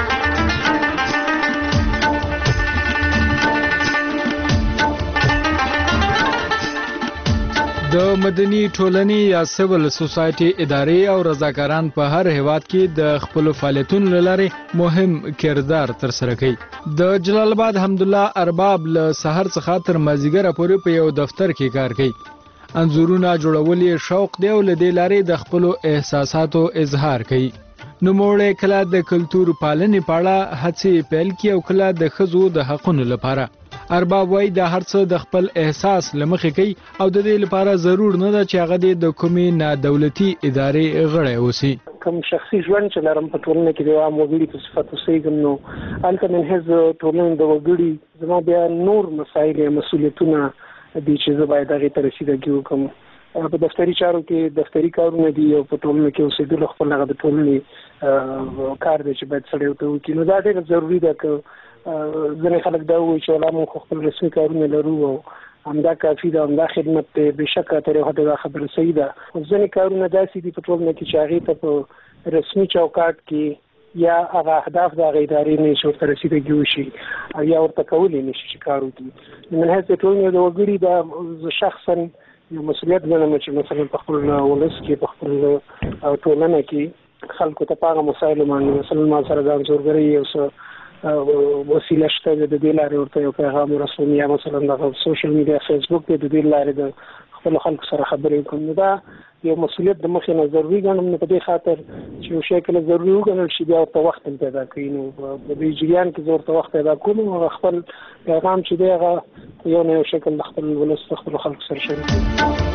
د مدني ټولنې یا سیول سوسایټي ادارې او رضاکاران په هر هیواد کې د خپل فعالیتونو لپاره مهم کردار ترسره کوي. د جلال آباد حمدالله ارباب له سحر څخه تر مازیګر پورې په یو دفتر کې کار کوي. انځورونه جوړول یې شوق دی او له دې لارې د خپل احساساتو اظهار کوي. نو موږ کله د کلتور پالنې په اړه هڅې پیل کړي او کله د ښځو د حقوقو لپاره. ارباب وای د هر څه د خپل احساس لمخې کوي او د دې لپاره ضرور نه ده چې هغه د کومې نادولتي ادارې غړی اوسي. کوم شخصي ژوند چې لرم په ټولنه کې د عام وګړي په صفت اوسېږم نو هلته من حیث ټولنې د وګړي زما بیا نور مسایل یا مسؤلیتونه دي چې زه باید هغې ته رسیدګي وکړم. په دفتري چارو کې دفتري کارونه دي او په ټولنه کې اوسېدل خپل هغه د ټولنې کار دی چې باید سړی ورته وکړي. نو دا ډېره ضروري ده که ځینې خلک دا وایي چې ولا موږ خپل رسمي کارونه لرو او همدا کافي ده، همدا خدمت دی. بېشکه تر یو حده دا خبره صحیح ده. ځینې کارونه داسې دي په ټولنه کې چې هغې ته په رسمي چوکاټ کې یا هغه اهداف د هغې ادارې نه چې ورته رسیدګي وشي او یا ورته کولی نه شي چې کار وکړي. من حیث د ټولنې د وګړي دا شخصا یو مسؤلیت ګڼم چې مثلا په خپل ولس کې په خپل ټولنه کې خلکو ته په هغه مسایلو باندې مثلا ما سره د انځورګرۍ یو څه وسیله شته د دې لارې ورته یو پیغام ورسوم یا مثلا د سوشل میډیا فیسبوک دی د دې لارې د خپل خلکو سره خبرې وکړم. نو دا یو مسؤلیت د مخې نه ضروري ګڼم. نو په دې خاطر چې یو شی کله ضروري وګڼل شي بیا ورته وخت هم پیدا کوي. نو په دې جریان کې زه ورته وخت پیدا کوم او خپل پیغام چې دی هغه یو نه یو شکل د خپل ولس د خپلو خلکو سره شریک کړم.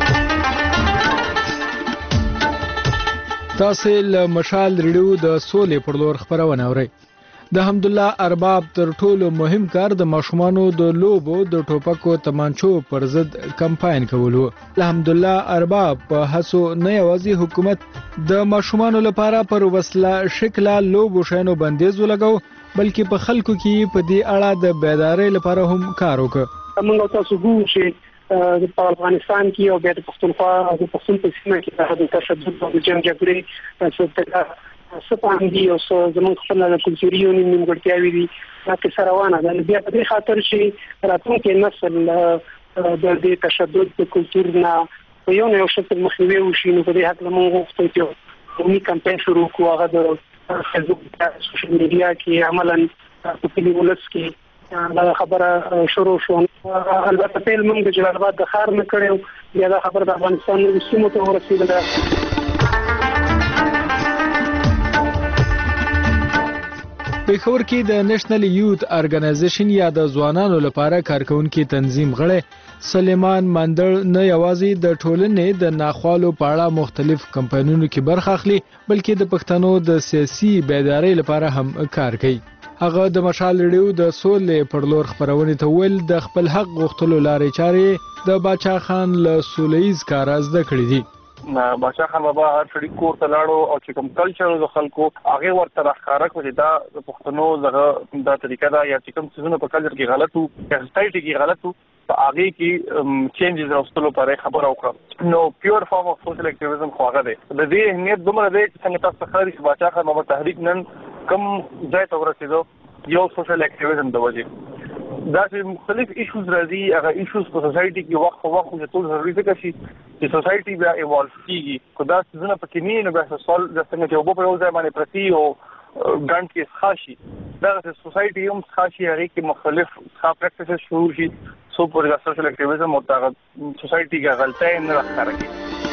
تاسې له مشال ریډیو د سولې پر لور خپرونه اورئ. د حمدالله ارباب تر ټولو مهم کار د ماشومانو د لوبو د ټوپکو تمانچو پر ضد کمپاین کول و. حمدالله ارباب په هڅو نه یوازې حکومت د ماشومانو لپاره پر وسله شکله لوبو شیانو بندیز ولګاو بلکې په خلکو کې په دې اړه د بیدارۍ لپاره هم کار وکړ. موږ تاسو ګورو چې په افغانستان کې او بیا د پښتونخوا د پښتون په سیمه کې د تشدد او د جنګ جګړې څه پام دي او څه زموږ خپل د کلتوري یو نیمګړتیاوې دي دا کیسه روانه ده. بیا په دې خاطر چې راتلونکی نسل د دې تشدد د کلتور نه په یو نه یو شکل مخنیوي وشي. نو په دې هکله موږ غوښتو چې قومي کمپاین شروع کړو. هغه د فیسبوک سوشل میډیا کې عملاً په کلي ولس کې دا خبره شروع شو. البته پیل موږ د جلال آباد د ښار نه کړی بیا دا خبره د افغانستان نورو سیمو ته ورسېدله. پېښور کې د نېشنل یوث ارګنایزیشن یا د ځوانانو لپاره کارکونکي تنظیم غړی سلیمان مندړ نه یوازې د ټولنې د ناخوالو په اړه مختلف کمپاینونو کې برخه اخلي بلکې د پښتنو د سیاسي بیدارۍ لپاره هم کار کوي. هغه د مشال ریډیو د سولې پر لور خپرونې ته ویل د خپل حق غوښتلو لارې چارې د باچا خان له سولهییز کاره زده کړې دي. باچا خان بابا هر سړي کور ته لاړو او چې کوم کلچر د خلکو هغه ورته راښکاره کړو چې دا د پښتنو دغه دا طریقه ده یا چې کوم څیزونه په کلچر کې غلط وو یا سوسایټي کې غلط وو په هغه کې چینجز راوستلو لپاره خبره وکړه. نو پیور فارم اف سوشل اکټیویزم خو هغه دی. د دې اهمیت دومره دی چې څنګه تاسو ښکاري چې باچا خان بابا تحریک نن کوم ځای ته ورسېدو یو سوشل اکټیویزم د وجې دا چې مختلف ایشوز راځي هغه ایشوز په سوسایټي کې وخت په وخت چې ټول ضروري ځکه شي چې سوسایټي بیا ایوالو کېږي. خو دا څیزونه پکې نه نو بیا سوال د څنګه چې اوبه په یو ځای باندې پرتي او ګڼ کې څښا شي دغسې سوسایټي هم څښا شي هغې کې مختلف څښا پریکټسز شروع شي څو پورې دا سوشل اکټیویزم او دغه سوسایټي کې غلطۍ نه راښکاره کړي.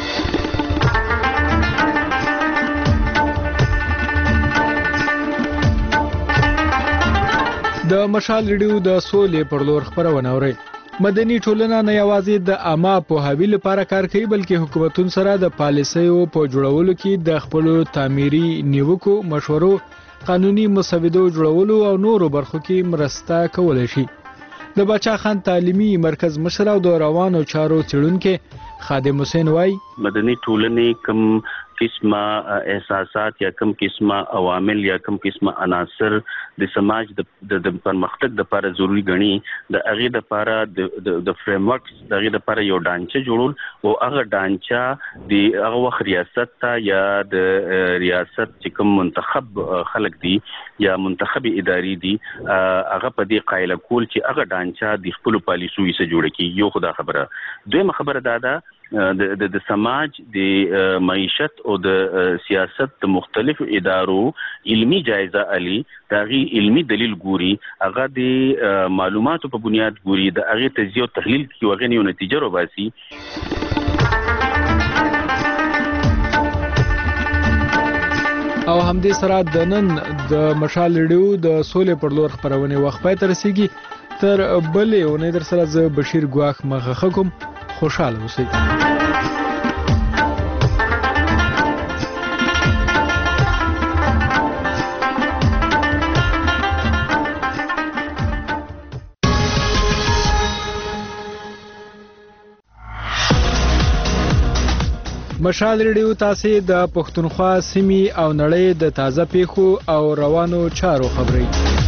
د مشال ریډیو د سولې پر لور خپرونه اورئ. مدني ټولنه نه یوازې د عامه پوهاوي لپاره کار کوي بلکې حکومتونو سره د پالیسیو په جوړولو کې د خپلو تعمیري نیوکو مشورو قانوني مسودو جوړولو او نورو برخو کې مرسته کولی شي. د باچا خان تعلیمي مرکز مشر او د روانو چارو څېړونکی خادم حسین وای مدني ټولنې کوم قسمه احساسات یا کم قسمه عوامل یا کم قسمه عناصر د سماج د پرمختګ لپاره ضروری غني د هغه لپاره د فریم ورک د هغه لپاره یو ډانچه جوړول او هغه ډانچه د هغه وخت ریاست ته یا د ریاست چې کوم منتخب خلک دي یا منتخب اداري دي هغه په دې قائل کول چې هغه ډانچه د خپل پالیسو یې جوړ کړي یو خدا خبره دویمه خبره دا ده د د سماج د معیشت او د سیاست د مختلف ادارو علمی جایزه علي داغي علمی دلیل ګوري هغه د معلوماتو په بنیاد ګوري د هغه تجزیه او تحلیل کی وغنی او نتیجه روباسي او همدې سره د نن د مشال ریډیو د سولې پر لور خبرونه وخت پای تر رسیدي تر بلې ونې در سره ز بشیر ګواخ مخه کوم خوشاله اوسئ مشال ریډیو تاسو د پښتونخوا سیمې او نړۍ د تازه پیښو او روانو چارو خبري